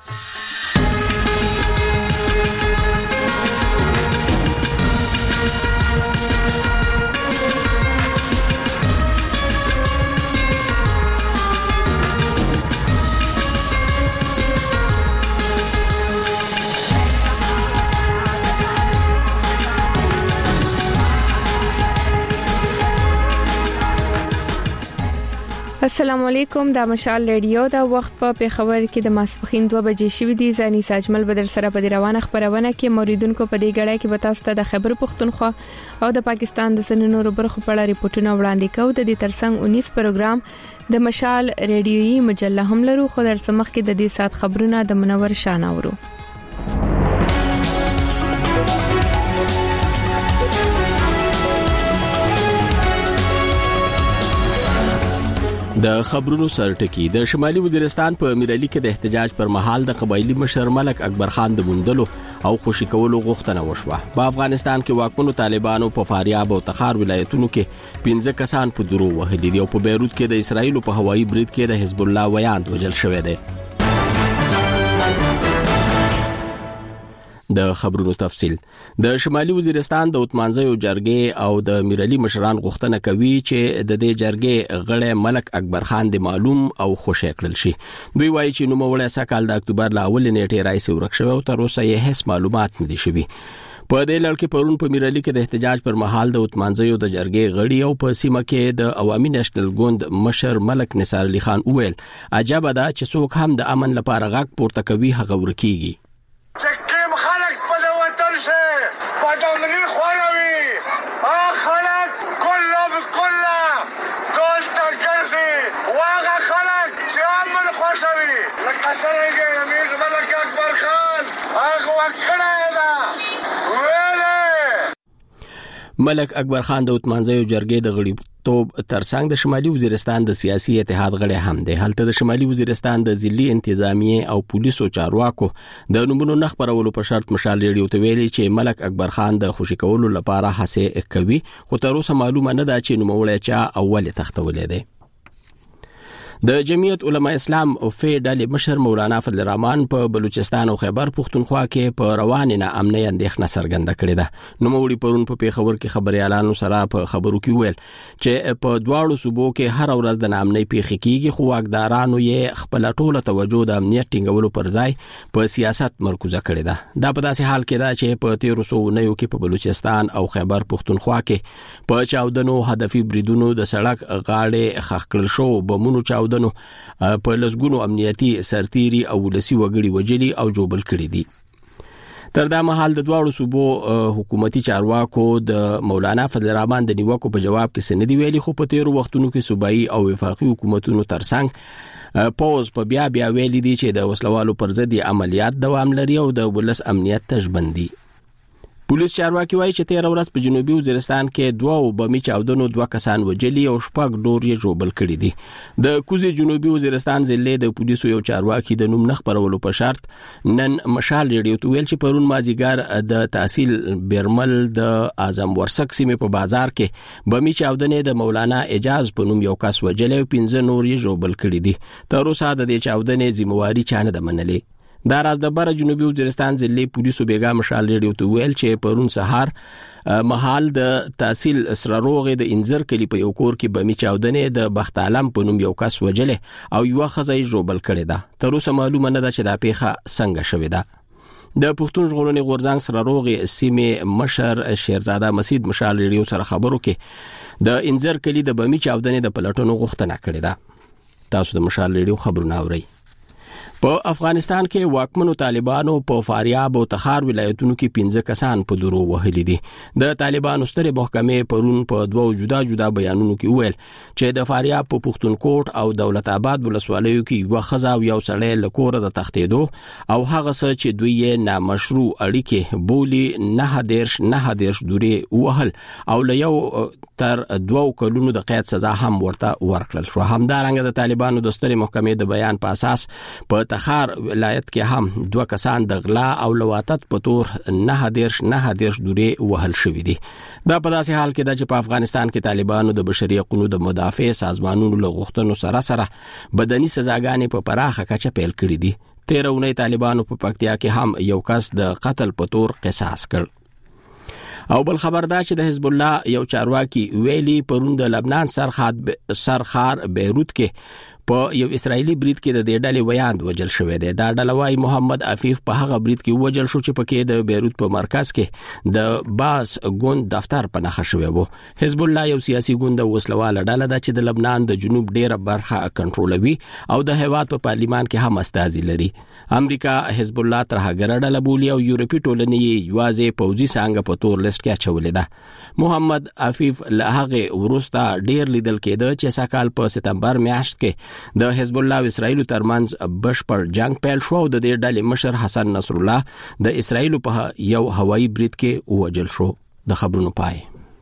السلام علیکم، دا مشال ریډیو دا وخت په پیښور کې د ماسپخین 2 بجې شوې دي. ځاني ساجمل بدر سره په روانه خبرونه کې موریدونکو په دې غړای کې وتاست د خبر پښتونخوا او د پاکستان د سننو برخو په اړه ریپورتونه وړاندې کوي. د دې ترڅنګ 19 پروګرام د مشال ریډیوي مجله هم لرو، خو در سمخ کې د دې سات خبرونه د منور شاناورو. د خبرونو سرټکی د شمالي وزیرستان په امیرعلی کې د احتجاج پر مهال د قبایلی مشر ملک اکبر خان د موندلو او خوشی کولو غوښتنه وشوه. په افغانستان کې واکمنو طالبانو په فاریاب او تخار ولایتونو کې 15 کسان په درو وهلي دي او په بیروت کې د اسرایل په هوایي برید کې د حزب الله ویاند وژل شوی دی. د خبرونو تفصیل. د شمالي وزیرستان د اتمانځیو جرګې او د میرعلی مشران غوښتنه کوي چې د دې جرګې غړی ملک اکبر خان د معلوم او خوشی کړل شي. دوی وایي چې نوموړی سکهال د اکتوبر ل اول نیټې راځي ورک شوی او تر اوسه یې هیڅ معلومات نه دي شوي. په دې لړ کې پرون په میرعلی کې د احتجاج پر مهال د اتمانځیو د جرګې غړي او په سیمه کې د عوامي نېشنل ګوند مشر ملک نثار علي خان وویل عجب ده چې څوک هم د امن لپاره غږ پورته کوي هغه ورکیږي. پادامنی خوانوی خلق کلا بکلا دوست ترگرزی واقع خلق چه امن خوشوی لکسرگی امیر ملک اکبر خان آقا وکڑای دا ویلی. ملک اکبر خان د اتمانځیو جرګې د غړي توب ترڅنګ د شمالي وزیرستان د سیاسي اتحاد غړي هم دی. هلته د شمالي وزیرستان د ضلعي انتظامیه او پولیسو چارواکو د نومونو نخبرولو په شرط مشال ریډیو ته ویلي چې ملک اکبر خان د خوشی کولو لپاره هڅه کوي، خو تر اوسه معلومه نه ده چې نوموړی چا اول تختولې دی. د جمعیت علماء اسلام او فی ډلې مشر مولانا فضل الرحمن په بلوچستان او خیبر پښتونخوا کې په روانه ناامنۍ اندېښنه څرګنده کړې ده. نوموړي پرون په پیښور کې خبريالانو سره په خبرو کې ویل چې په دواړو صوبو کې هر ورځ د ناامنۍ پیښې کیږي، خو واکدارانو یې خپل ټوله توجه د امنیت ټینګولو پر ځای په سیاست مرکوزه کړې ده. دا په داسې حال کې ده چې په 1309 کې په بلوچستان او خیبر پښتونخوا کې په چاودنو هدفي بریدونو د سړک غاړې خښ کړل شو، بمونو چاودنو په لسګونو امنیتي سرتيري او ولسی وګړي وجلي او جوبل کړي دي. تر دا مهال د دواړو صوبو حکومتي چارواکو د مولانا فضل الرحمن د نیوکو په جواب کې سندي ویلي، خو په تیرو وختونو کې صوبایي او وفاقي حکومتونو ترڅنګ پوز په بیا ویلي دي چې د وسلوالو پر ضد عملیات دوام لري او د ولس امنیت تشبندي. پولیس چارواکي وایي چې 13 ورځ په جنوبي وزیرستان کې 2 بمي چاودنو 2 کسان وجلي او 6 نور یې جوبل کړي دي. د کوزي جنوبي وزیرستان ضلع د پولیسو یو چارواکي د نوم نخبرولو په شرط نن مشال ریډیو ته ویل چې پرون مازیګر د تحصیل بیرمل د اعظم ورسک سیمې په بازار کې بمي چاودنې د مولانا اجاز په نوم یو کس وجلي او 15 نور یې جوبل کړي دي. تر اوسه د دې چاودنې ذمہواری چانه د منلې. دا راز د بر جنوبي وزیرستان ضلع پولیسو بیګا مشال ریډیو ته ویل چې پرون سهار محل د تحصیل سراروغه د انځر کلی په یو کور کې بمي چاودنې د بخت عالم په نوم یو کس وجله او یو خزای جوبل کړي ده. تر اوسه معلومه نه ده چې دا پیښه څنګه شوې ده. د پښتون ژغورنې غورځنګ سراروغه سیمه مشر شیرزاده مسید مشال ریډیو سره خبرو کې د انځر کلی د بمي چاودنې د پلټونو غوښتنه کړې ده. تاسو د مشال ریډیو خبرونه اورئ. په افغانستان کې واکمنو طالبانو په فاریاب او تخار ولایتونو کې 15 کسان په درو وهلي دي. د طالبانو سترې محکمې پرون په 2 جدا بيانونو کې ویل چې د فاریاب په پښتونکوټ او دولت آباد ولسوالیو کې یو خزا او یو سړی لکور د تختیدو او هغه څه چې دوی یې نامشروع اړیکې بولی نه دیرش دوری وهل او له یو تر 2 کلونو د قید سزا هم ورته ورکړل شو. همدارنګه د طالبانو د سترې محکمې د بیان په اساس په تخار ولایت کې هم 2 کسان د غلا او لواطت په تور نه دیرش دوری وهل شوې دي. دا په داسې حال کې ده چې په افغانستان کې طالبانو د بشري حقوقو د مدافع سازمانونو له غوښتنو سره بدني سزاګانې په پراخه کچه پیل کړې دي. 13 طالبانو په پکتیا کې هم یو کس د قتل په تور قصاص کړ. او بل خبردار چې د حزب الله یو چارواکي ویلي پرون د لبنان سرخار بیروت کې په یو اسرایلی برید کې د دې ډلې ویاند وجل شوی دی. دا ډله وايي محمد عفیف په هغه برید کې وجل شو چې پکې د بیروت په مرکز کې د باس ګوند دفتر په نخښه شوی وو. حزب الله یو سیاسي ګوند وسلواله ډله ده چې د لبنان د جنوب ډیره برخه کنټرولوي او د هیواد په پارلیمان کې هم استازي لري. امریکا حزب الله تر هغه ډله بولي او یورپی ټولنې یوازې پوځي څنګه په تور لیست کې اچولې ده. محمد عفیف له هغه ورسته ډیر لیدل کېده چې سکهال په سپتمبر میاشت کې د حزب الله او اسرائیل ترمنځ بشپړ جنگ پیل شو او د دې ډلې مشر حسن نصر الله د اسرائیل په یو هوایي برید کې ووجل شو. د خبرونو پای.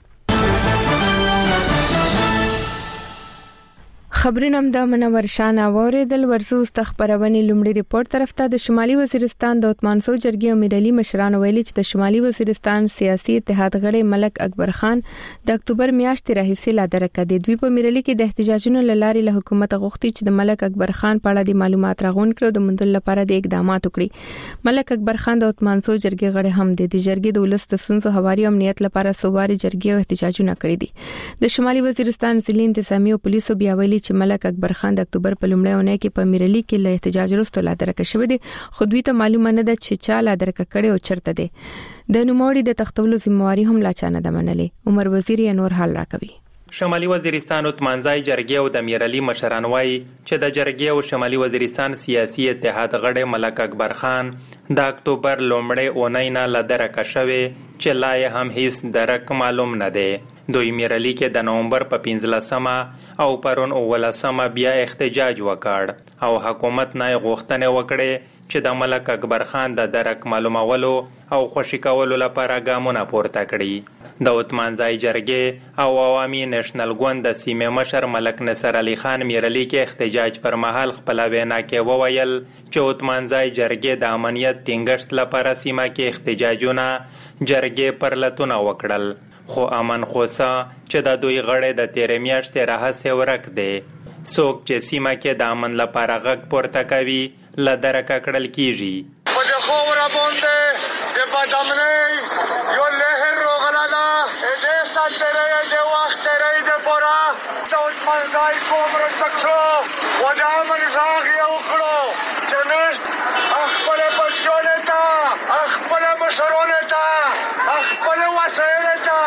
خبرونه د منور شانه اوریدل. ورزو استخبارونی لومړی ریپورت طرف ته د شمالي وزیرستان د عثمانسو جرګې امیرعلی مشران ویلي چې د شمالي وزیرستان سیاسي اتحاد غړي ملک اکبر خان د اکتوبر میاشتې راهیسې لا درکه د دوی په امیرعلی کې د احتجاجونو لاري له حکومت غوښتي چې د ملک اکبر خان په اړه د معلومات راغون کړو د مندل لپاره د اقدامات وکړي. ملک اکبر خان د عثمانسو جرګې غړي هم د جرګې د ولست سنسو حواري امنیت لپاره سواري جرګې او احتجاجونه کړی دي. د شمالي وزیرستان ضلعي انتظامی او پولیسو بیا ویلي ملک اکبر خان د اکتوبر په لومړۍ اونۍ کې په امیرعلی کې له احتجاج وروسته لا درکه شوی دی خو دوی ته معلومه نه ده چې چا لا درکه کړي او چرته دی. د نوموړي د تختولو ذمہواری هم لا چانه ده منلې. عمر وزیر یې نور حال راکوي. شمالي وزیرستان عثمانزای جرګې او د امیرعلی مشران وایي چې د جرګې او شمالي وزیرستان سیاسي اتحاد غړي ملک اکبر خان د اکتوبر لومړۍ اونۍ نه لا درکه شوی چې لا یې هم هیڅ درک معلوم نه دی. دوی امیرعلی کې د نومبر په 15 او پرون 19 بیا احتجاج وکړ او حکومت نه غوښتنه وکړه چې د ملک اکبر خان د درک معلومولو او خوشی کولو لپاره ګامونه پورته کړي. د عثمانزای جرګې او عوامي نېشنل ګوند د سیمې مشر ملک نصر علي خان امیرعلی کې احتجاج پر مهال خپل وینا کې وویل چې عثمانزای جرګې د امنیت ټینګښت لپاره سیمه کې احتجاجونه جرګې پر لتون وکړل خو امن خوسا چې د دوی غړي د 13 میاشتې راهسه ورک دي. څوک چې سیمه کې د امن لپاره غږ پورته کوي لدرکه کړل کیږي. په دغه خبره باندې د بدامنۍ یو لهر روغلاله دې ستاره د وخت لري د پورا د عثمانزای کومر تکشو و د امن ځای یو کړو چې نشت خپل بچونه تا خپل مشرونه تا خپل وسایل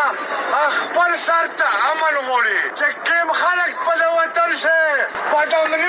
خپل سرته عمل غوړي چې کوم خلک په وطن شه بدامنۍ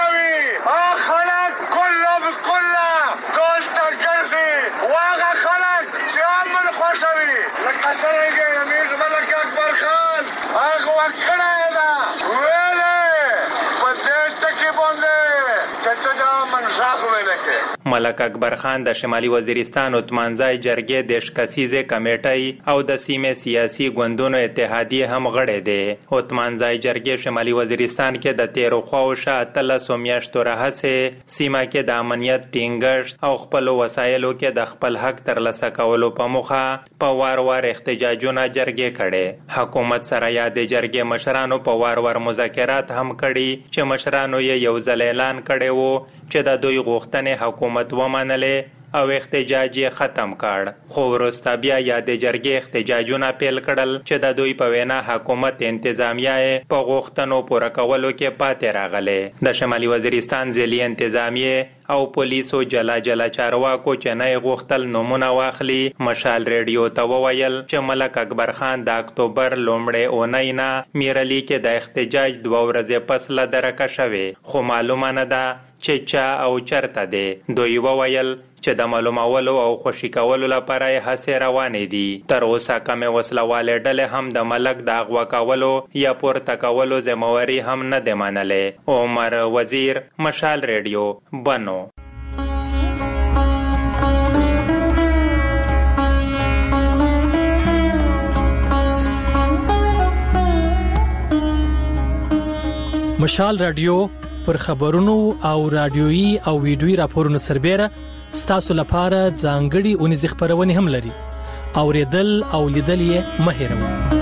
خوروي خلک کله بكله دوست ګرځي واغه خلک چې عمل خوشوي لکه څنګه امیر ملک اکبر خان هغه وکړه دا ویله په دې ټکی باندې چې ته من ځاغ ویلکه. ملک اکبر خان د شمالي وزیرستان عثمانزای جرګې د شکسیزه کمیټې او د سیمې سیاسي ګوندونو اتحادیه هم غړی دی. عثمانزای جرګې شمالي وزیرستان کې د 13 خواوشه 13 میاشتو راهسه سیمه کې د امنیت ټینګښت او خپل وسایلو کې د خپل حق ترلاسه کولو په موخه په وار احتجاجونه جرګې کړي. حکومت سره یاد جرګې مشرانو په وار مذاکرات هم کړي چې مشرانو یې یو ځل اعلان کړي وو چې د دوی غوښتنې حکومت ومنلې او احتجاج ختم کړ. خو وروسته بیا یاد جرګې احتجاجونه پیل کړل چې د دوی په وینا حکومت انتظامیه په غوښتنو پوره کولو کې پاتې راغله. د شمالي وزیرستان ضلعي انتظامیه او پولیسو جلا چارواکو چې نه غوښتل نمونه واخلي مشال ریډیو ته وویل چې ملک اکبر خان د اکتوبر لومړۍ اونۍ نه امیرعلی کې د احتجاج 2 ورځې پس له درکه شوی خو معلومه نه ده چې چا او چرته دی. دوی وویل چې د معلومولو او خوشی کولو لپاره هڅې روانې دي. تر اوسه کومه وسلواله ډلې هم د ملک د اغوا کولو یا پورته کولو ذمہواری هم نه دی منلې. عمر وزیر مشال ریډیو بنو. مشال رادیو پر خبرونو او رادیويي او ویډیويي راپورونو سربېره ستاسو لپاره ځانګړي اونیز خبرونه هم لري. اوریدل او لیدل یې مه هېروئ.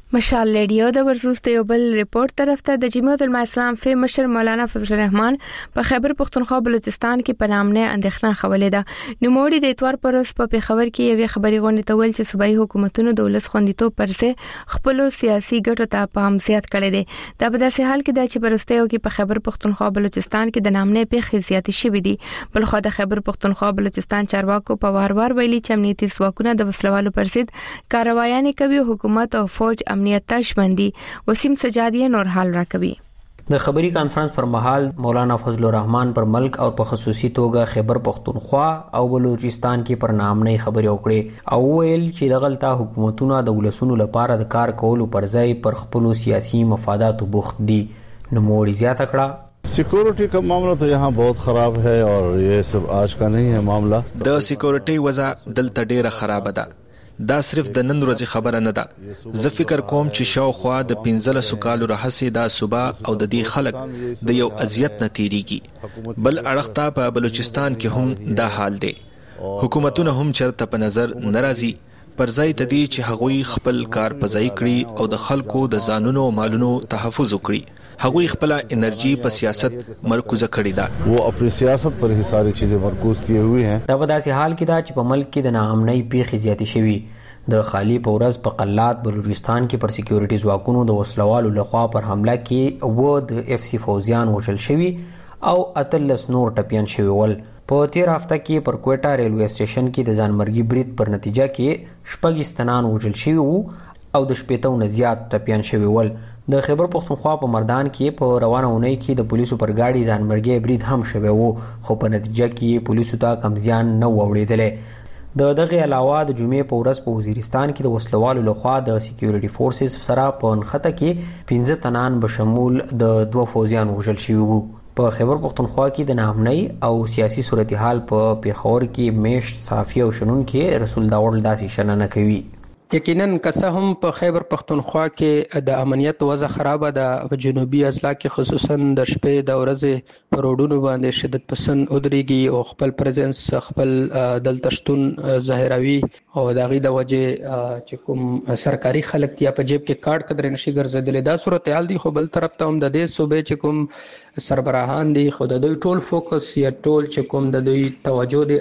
مشال ریډیو د ورزوس د یو بل ریپورت طرف ته د جمعیت العلماء اسلام فی مشر مولانا فضل الرحمن په خیبر پختونخوا بلوچستان کې پنامنه اندېښنه خولې ده. نوموړي د اتوار پروس په پیښور کې یوې خبري غونډې ته ویل چې صوبایي حکومتونو د ولس خوندیتوب پرځه خپل سیاسي ګټو ته پام زیات کړی دی. دا په داسې حال کې ده چې پرستیو کې په خیبر پختونخوا بلوچستان کې د نامنه پیښې زیاتې شوې دي. بلخو د خیبر پختونخوا بلوچستان چارواکو په وار ویلي چې امنیتي ځواکونه د وسلوالو پر ضد کاروایانې کوي. حکومت او فوج امنیت تشبندي. وسیم سجادی نور حال راکوي. د خبري کانفرنس پر مهال مولانا فضل الرحمن پر ملک او په خصوصي توګه خیبر پختونخوا او بلوچستان کې پر نامنۍ خبرې وکړې او ویل چې د غلطه حکومتونو د ولسونو لپاره د کار کولو پر ځای پر خپل سیاسي مفاداتو بوخت دي. نوموړي زیاته کړه سیکورٹی کا معاملہ تو یہاں بہت خراب ہے اور یہ سب آج کا نہیں ہے معاملہ. د سیکورټي وضع دلته ډیره خراب ده. دا صرف د نن ورځې خبره نه ده. زه فکر کوم چې شاوخوا د 15 کالو راهسې دا صوبه او د دې خلک د یو اذیت نه تیریږي. بل اړخ ته په بلوچستان کې هم دا حال دی. حکومتونه هم چرته په نظر ناراضي پر ځای د دې چې هغوی خپل کار په ځای کړي او د خلکو د ځانونو او مالونو تحفظ وکړي. هغوی خپل انرژي په سیاست مرکوزه کړې ده. وہ اپنی سیاست پر ہی ساری چیزیں مرکوز کیے ہوئے ہیں. دا په داسې حال کې دا چې په ملک کې د ناامنۍ پیښې زیاتې شوي. د خالی په ورځ په قلات بلوچستان کې پر سکیورټي ځواکونو د وسلوالو لخوا پر حمله کې و د اف سی فوزیان وشل شوي او 13 نور ټپیان شوي ول. په تیر هفته کې پر کوټا ریلوے سټیشن کې د ځانمرګي برید پر نتیجه کې 6 استنان وشل شوي وو او د 80 نه زیات ټپیان شوي ول. د خیبر پختونخوا په مردان کې په روانه اونۍ کې د پولیسو پر گاډي ځانمرګي برید هم شوی وو خو په نتیجه کې پولیسو ته کم زیان نه وړیدل. د دغه علاوه د جمعې په ورځ په وزیرستان کې د وسلوالو لخوا د سکیورټي فورسز سره په نښته کې 15 تنان بشمول د 2 فوجیان وژل شوي وو. په خیبر پختونخوا کې د ناامنۍ او سیاسي صورتحال په پیښور کې میشت صحافي او شنونکي رسول داوړ داسې شننه کوي. یقینا که هم په خیبر پختونخوا کې د امنیت وضع خرابه ده. په جنوبي اضلاع کې خصوصا د شپې د ورځې په روډونو باندې شدت پسند ودرېږي او خپل پریزنس خپل دلته شتون ظاهروي او د هغې د وجې چې کوم سرکاري خلک یا په جیب کې کارت قدرې نشي ګرځېدلی. دا صورتحال دی. خو بل طرف ته هم د دې صوبې چې کوم سربراهان دي خو د دوی ټول فوکس یا ټول چې کوم د دوی توجه دی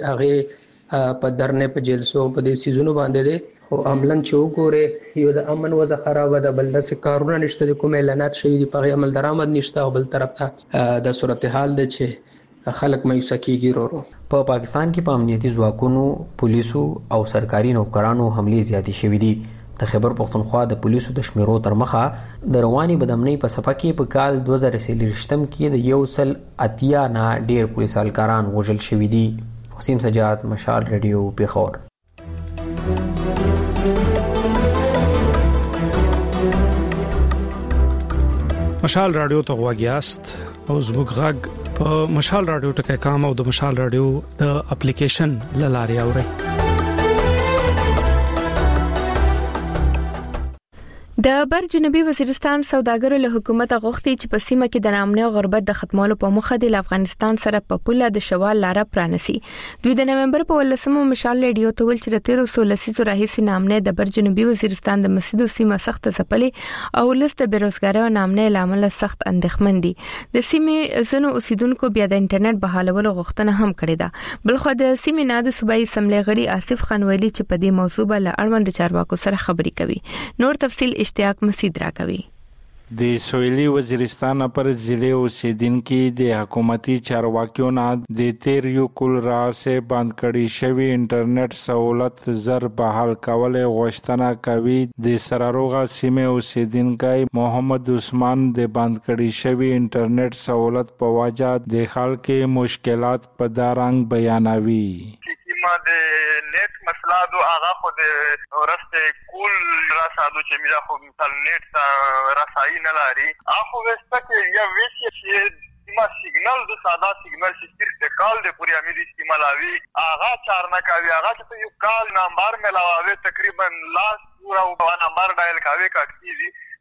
هغې په درنې په جلسو په دې سیزونو باندې دی. او عملاً چې وګوره یو د امن وضع خرابه ده. بل داسې کارونه نشته د کوم اعلانات شوي دي په هغې عمل درآمد نشته او بل طرف ته د صورتحال دی چې خلک مایوسه کېږي ورو. په پاکستان کې په امنیتي ځواکونو پولیسو او سرکاري نوکرانو حملې زیاتې شوي دي. د خیبر پختونخوا د پولیسو د شمیرو تر مخه د رواني بدامنۍ په صفه کې په کال 2023 کې د 180 نه ډیر پولیس اهلکاران وژل شوي دي. وسیم سجاد مشال ریډیو پیښور. مشال رادیو ته غواګیاست او زموږ غږ په مشال رادیو ټکی کام او د مشال رادیو د اپلیکیشن لاري اوري. د بر جنوبي وزیرستان سوداګرو له حکومت غوښتي چې په سیمه کې د نامنۍ او غربت د ختمولو په مخه د افغانستان سره په پوله د شوال لار پرانسي. دوی د نومبر په 18مه مشال ریډیو ته ویل چې د 1300 راهیسې نامنۍ د بر جنوبي وزیرستان د مسجدو سیمه سخت ځپلې او لسته بیروزګاری او نامنۍ لامل سخت اندېښمن دي. د سیمې زنو اوسیدونکو بیا د انټرنیټ بحالولو غوښتنه هم کړې ده. بلخو د سیمې نه د صوبایي اسمبلی غړي آصف خان ویلي چې په دې موضوع به له اړوند چارواکو سره خبرې کوي. نور تفصیل اشتیاق مسید را کوي. د سویلي وزیرستان پر ضلع اوسیدونکو د حکومتي چارواکیو نه د تیر یو کل راځه بند کړي شوی انټرنیټ سہولت زر بحال کول غوښتنه کوي. د سراروغه سیمه اوسیدونکو محمد عثمان د بند کړي شوی انټرنیټ سہولت په وجه د خلکو مشکلات په دارنګ بیانوي. د نیټ مسله دو هغه خو د ورسته کول راسادو چې میرا خو مثال نیټ ته رسایي نه لري. اخو وسته کې یا ویشي چې ما سیګنال د ساده سیګنال چې صرف د کال د پوری امید استعمالوي هغه چار نه کوي. هغه چې یو کال نمبر ملاوي تقریبا لاس پورا و نمبر ډایل کوي کاږي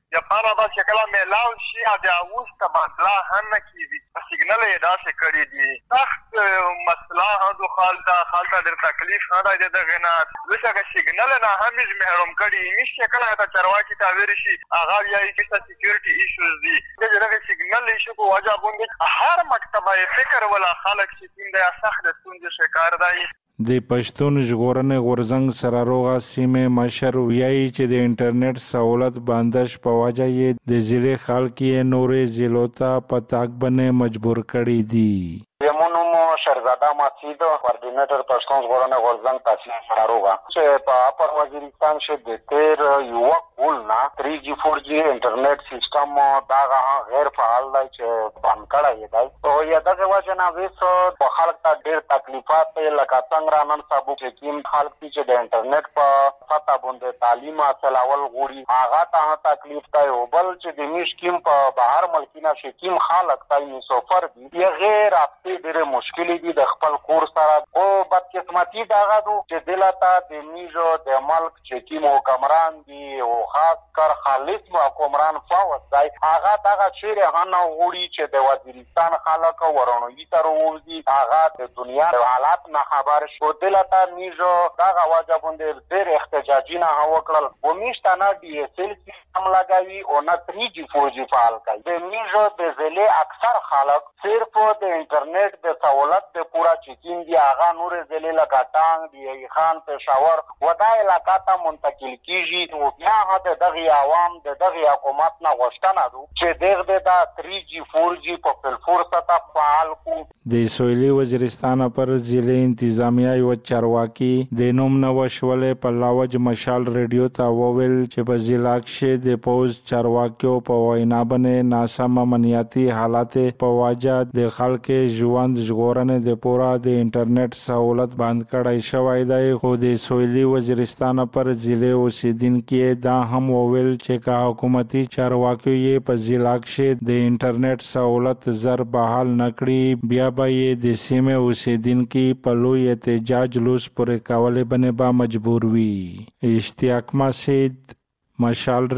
یا پارا دا شکلا میلاو شي بیا اوس تبادله هم کیږي سیګنل یې داسې کړی دي سخت مسله هغه خالته ډېر تکلیف نه دی دغه نه وسه سیګنل نه هم یې محروم کړي نشي کله ته چرواکي ته ویل شي هغه یې کیسه سکیورټي ایشوز دي دغه سیګنل ایشو کو وجه باندې هر مکتبه فکر ولا خلک چې تیم د سخت ستونزې شکار دی د پښتون ژغورنې غورځنګ سره روغه سیمه مشر ویایي چې د انټرنیټ سہولت بندش په وجه یې د ضلع خلک یې نورې ضلعو ته په تاګ باندې مجبور کړي دي یمونو شهرزاده مسجد کوارډینیټر پښتون ژغورنې غورځنګ تاسیس سره روغه چې په اپر وزیرستان کې د تیر یو کول نه 3G 4G انټرنیټ سیستم دا غیر فعال دی چې بند کړی دی او یا دغه وجه نه ویسو په خلک ته ډېر تکلیفات لکه څنګه نن سبا چې کوم خلک چې د انټرنیټ په سطح باندې تعلیم حاصلول غواړي هغه ته تکلیف دی او بل چې د میشکیم په بهر ملکینه شکیم خلک ته سفر دي یې غیر ډېر مشکل دي د خپل کور سره او بدقسمتي دغه چې دلته د میجو د ملک چې کوم حکمران دي او خاص کر خالص حکمران فوز دی هغه دغه چیرې هنه غوړي چې د وزیرستان خلک ورونوي تر وځي هغه د دنیا د حالات نه خبر شو دلته میجو دغه وجه باندې ډېر احتجاجي نه وکړل او میشتانه DSL سیستم لګوي او نه 3G 4G فعال کوي د میجو د ضلع اکثر خلک صرف د انټرنیټ د سہولت د پورا چکین دی هغه نور ضلع لکه ټانګ دی خان پېښور ودا علاقہ ته منتقل کیږي او بیا هغه دغه عوام دغه حکومت نه غوښتنه ده چې دغه د 3G 4G په پلفور سطح فعال کو د سویلي وزیرستان پر ضلع انتظامیه یو چارواکي د نوم نوښولې په لاوج مشال ریډیو ته وویل چې په ضلع کې د پوز چارواکیو په وینا باندې ناسم امنیتي حالات په وجه د خلک ژوند ژغورنې د پورا د انټرنیټ سہولت بند کړای شوی دی خو د سویلي وزیرستان پر ضلع اوسیدونکو دا هم وویل چې کا حکومتي چارواکي یې په ضلع کې د انټرنیټ سہولت زر بحال نکړي بیا به یې د سیمه اوسیدونکو په لوی احتجاج لوس پورې کولې باندې به مجبور وي اشتیاق مسجد مشال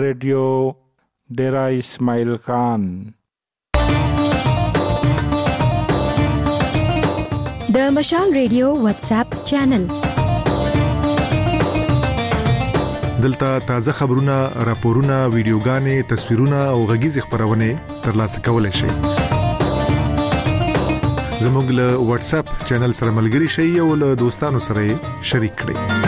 ریډیو ډیرا اسماعیل خان د مشال ریډیو واتس اپ چینل دلته تازه خبرونه راپورونه ویډیوګانې تصویرونه او غږیز خبرونه ترلاسه کولای شئ زموږ له واتس اپ چینل سره ملګري شئ او له دوستانو سره شریک کړئ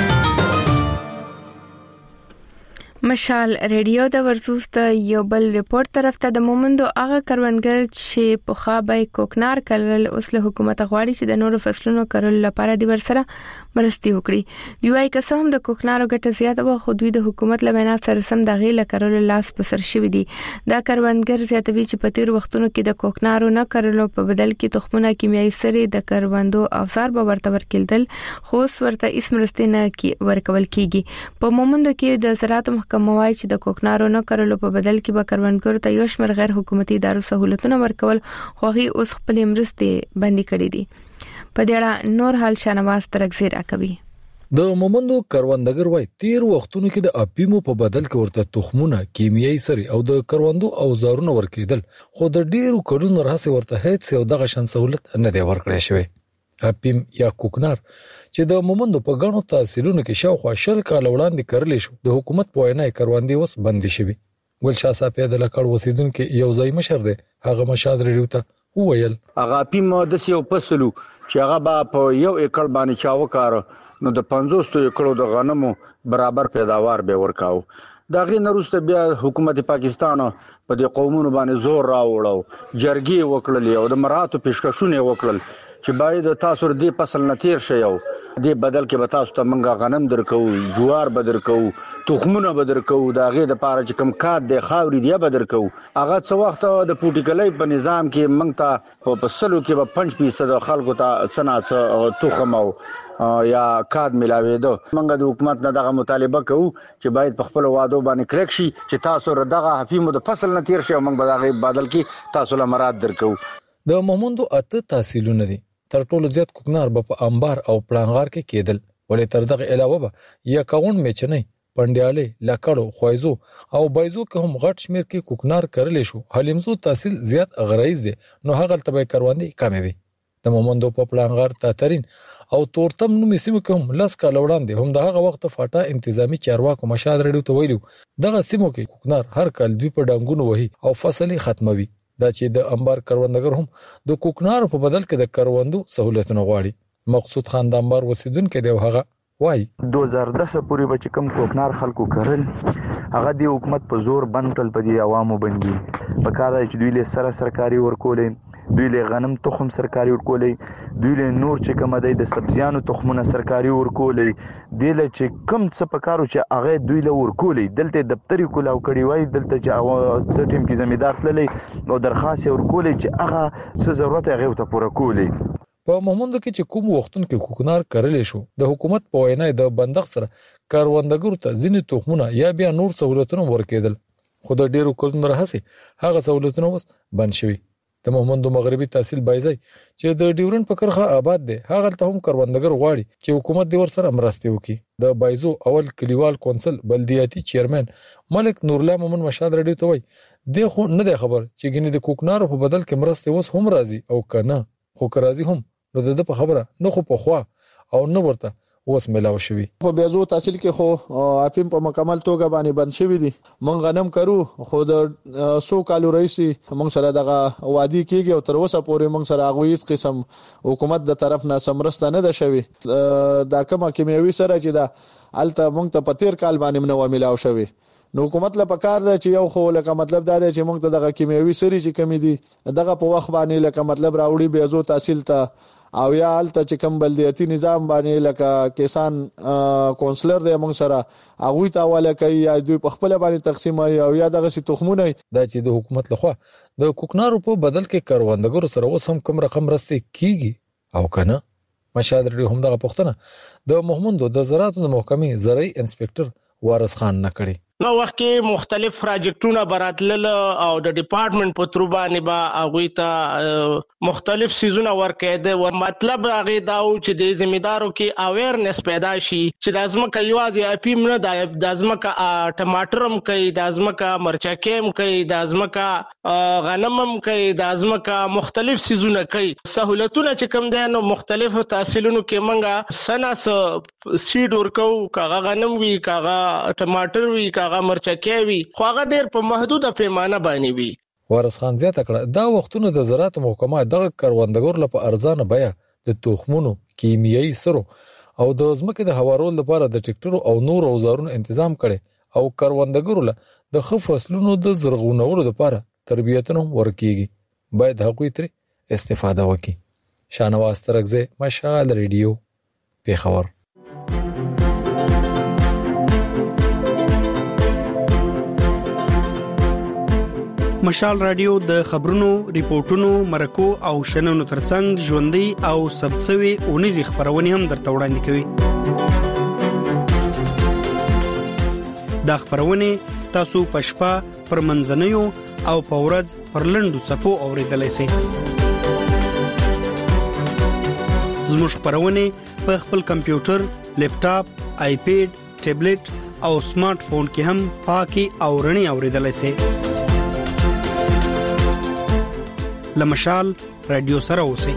مشال ریډیو د ورزوس ته یو بل ریپورت طرف ته د مومندو هغه کروندګر چې په خابای کوکنار کړل اوس له حکومت غواړي چې د نورو فصلونو کړل لپاره د ورسره مرستي وکړي دی وايي که څه هم د کوکنارو ګټه زیاته و خو دوی د حکومت له وینا سره سم د غیله کړل لاس په سر شوی دي دا کروندګر زیاتوي چې په تیر وختونو کې د کوکنارو نه کړلو په بدل کې تخمونه کیمیاوي سره د کروندو اوزار به ورته ورکېدل خو ورته هیڅ مرستي نه ورکول کیږي په مومندو کې د زراعت محکمه وايي چې د کوکنارو نه کړلو په بدل کې به کروندګرو ته یو شمېر غیر حکومتي ادارو سہولتونه ورکول خو هغه اوس خپل مرستي بندي کړې دي په دې اړه نور حال شنواز ترغزی راکوي د مومندو کروندګر وای تیر وختونو کې د اپیمو په بدل کې ورته تخمونه کیمیاوي سري او د کروندو اوزارونو ورکېدل خو د ډیرو کډونو راځي ورته هیڅ یو دغه شان سہولت نه دی ورکړی شوی اپیم یا کوکنار چې د مومندو په غاڼو تحصیلونو کې شاوخوا 10 کال وړاندې کړل شو د حکومت په وینا کروندې وس بندي شوی ګلشاه صاحب د لکړ وسیدونکو یو ځای مشر دی هغه مشاد ریډیو ته وویل هغه اپیم د یو فصلو چې هغه با په یو ایکړ باندې چاو کار نو د 500 ایکړو د غنمو برابر پیداوار به ورکاو دا غي نروسته بیا حکومت پاکستان په دې قومونو باندې زور راوړو جرګي وکړل او د مراتو پیشکشونه وکړل چې باید تاسو دې فصل نتیر شي او دې بدل کې به تاسو ته منګه غنم درکو جوار به درکو تخمونه به درکو دا غي د پاره چې کم کاد د خاوري دی به درکو هغه څو وخت د پوټیکلې په نظام کې منګه په فصلو کې به 5% خلکو ته صنعت تخم او یا کاد ملاوي دو منګه د حکومت نه دغه مطالبه کوو چې باید په خپل وادو باندې کلک شي چې تاسو دغه حفیمو د فصل نتیر شي او موږ به دغه بدل کې تاسو له مراد درکو د مومندو اته تحصیلونه دي تر ټولو زیات کوکنار په انبار او پلانغار کې کېدل ولې تر دغه علاوه به یا کاون میچنې پندیاله لاکړو خوایزو او بایزو که هم غټ شمیر کې کوکنار کړل شو حلیمزو تحصیل زیات غرایز دي نو هغه تبع کروندې کمې وي د مومندو په پلانغار تاترین او تورتم نو میسیم کوم لاس کا لوړاندې هم دغه وخت فاټا انتظامی چارواکو مشاد رډیو ته ویلو دغه سیمو کې کوکنار هر کال دوی په ډنګونو وهي او فصلي ختموي دا چې د انبار کروندګر هم د کوکنار په بدل کې د کروندو سہولتونه غواړي مقصود خان د انبار وسیدونکو دی هغه وای 2010 پورې بچ کم کوکنار خلکو کړل هغه د حکومت په زور بند کړل په دي عوامو باندې په کار چې دوی له سره سرکاري ورکولې دوی له غنم تخم سرکاري ورکولې دوی له نور چې کوم د سبزیانو تخمونه سرکاري ورکولې دوی له چې کم څه په کارو چې هغه دوی له ورکولې دلته دفتری کولاو کړی وای دلته چې څټیم کې زمیدار تللی او درخواست ورکولې چې هغه څه ضرورت هغه ته پوره کولې په مومندو کې چې کوم وختون کې کوکنار کړل شو د حکومت په وینا د بندق سره کاروندګرو ته ځینې تخمونه یا بیا نور سہولتونه ورکېدل خو د ډیرو کلونو راهسي هغه سہولتونه اوس بند شوي د مومندو مغربي تحصیل بایزي چې د ډیورن په کرخه آباد دي هغه ته هم کاروندګر غواړي چې حکومت د ور سره مرسته وکړي د بایزو اول کلیوال کونسل بلدیاتي چیرمن ملک نورالله مومن مشاد رډیو ته وای د خو نه دی خبر چې ګنې د کوکنارو په بدل کې مرسته اوس هم راځي او کنه خو کرازي هم نو د په خبره نو خو په خوا او نو ورته اوس ملاو شوی په بیازو تحصیل کې خو اپیم په مکمل توګه باندې بند شوی دي مونږ غنم کرو خو د 100 کالو رئیسي مونږ سره دغه وادي کېږي او تر اوسه پورې مونږ سره هغه هیڅ قسم حکومت د طرف نه سمرسته نه ده شوی دا کومه کیمیاوي سره چې دا الته مونږ ته په 13 کال باندې نو ملاو شوی نو حکومت له پکار ده چې یو خو لکه مطلب دا دی چې موږ ته دغه کیمیاوي سری چې کمی دي دغه په وخت باندې لکه مطلب راوړي بیازو تحصیل ته او یا الته چې کوم بلدیاتي نظام باندې لکه کسان کونسلر دی موږ سره هغه ته حواله کوي یا دوی په خپل باندې تقسیم او یا دغه سي تخمونه دا چې د حکومت لخوا د کوکنارو په بدل کې کاروندګرو سره اوس هم کم رقم رسته کیږي او کنه مشاد لري هم دغه پښتنه د محمودو د زراعت محکمې زرعي انسپکټر وارث خان نه کړی نو وخت کې مختلف پروجیکټونه براتل او د ډپارټمنټ په تر باندې با هغه ته مختلف سيزونه ورکېده او مطلب هغه دا و چې د ذمہدارو کې اویرنس پیدا شي چې د ازمکه یوازې اپیم نه د ازمکه ټماټرم کوي د ازمکه مرچکیم کوي د ازمکه غنمم کوي د ازمکه مختلف سيزونه کوي سہولتونه چې کوم دي نو مختلفو تحصیلونو کې منګه سناس سیډ ورکو کاغه غنم وی کاغه ټماټر وی هغه مرچکیوي خو هغه ډیر په محدوده پیمانه باندې وي وارث خان زیاته کړه دا وختونه د زراعت محکمه دغه کاروندګر لپاره ارزانه بیا د تخمونو کیمیاوي سرو او د ځمکې د هوارول لپاره د ټریکټرو او نور اوزارونو تنظیم کړي او کاروندګرو له د خف فصلونو د زرغونولو لپاره تربیتونه ورکیږي باید هغوی تر استفاده وکړي شانواز ترغزه مشال ریډیو پیښور مشال رادیو د خبرونو ریپورتونو مرکو او شننو ترڅنګ ژوندۍ او سبڅوي اونیزي خبرونه هم درته وړاندې کوي دا خبرونه تاسو پښپا پر منځنیو او پورز پر لندو صفو اوریدلای شئ زموږ خبرونه په خپل کمپیوټر لیپټاپ آیپیډ ټابلیټ او سمارټ فون کې هم پاکي او رڼي اوریدلای شئ لمشال رادیو سره اوسئ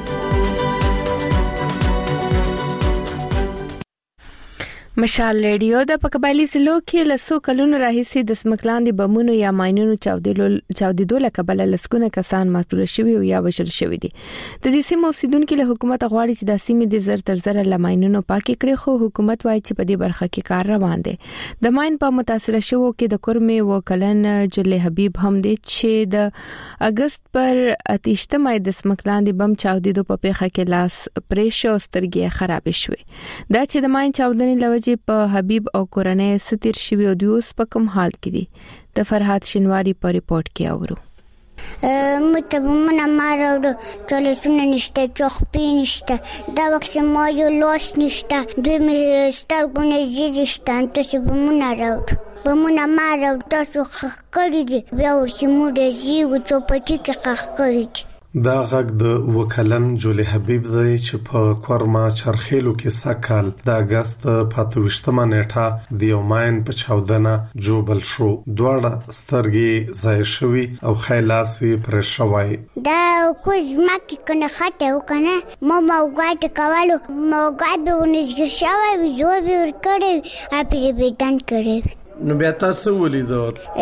مشال ریډیو د پکبالی سلو کې لسو کلونو راهیسي د سمکلاندې بمونو یا ماينونو چاودیدو لکبل لسکونه کسان ماتول شوی او یا وشل شوی دي د دې سیمو اوسیدونکو له حکومت غواړي چې د سیمې د زر تر زر لماينونو پاکي کړي خو حکومت وايي چې په دې برخه کې کار روان دي د ماين په متاثر شوو کې د کورمې وکلن جل حبیب هم دي چې د اگست پر 28 مې د سمکلاندې بم چاودیدو په پیخه کې لاس پریشو سترګې خراب شوه دا چې د ماين چاودنې لوجه په حبیب او کورنۍ ستیر شوی او دیوس په کوم حال کې دي د فرحات شنواری په ریپورت کې اورو متبمنا مارو ټلسونه نشته چوخپی نشته دا وخت ما یو لوس نشته دوی مې سترګونه زیږشته تاسو بمونه راوړ بمونه مارو تاسو خکړی دی بیا ورته مو د زیو چوپټی کې خکړی دا غږ د وکلن جولې حبیب دی چې په کورما چرخیلو کې سکل د اگست 28 نیټه د یو ماین په چاودنه جوبل شو. دواړه سترګې ځای شوي او خیلاسي پر شوی. دا کوز مکه کنه خاطه وکنه ما موګات کولو موګات به ونځګر شوی ویزو به ور کړی اپی به دان کړی. نو بیا تاسو ولیدو؟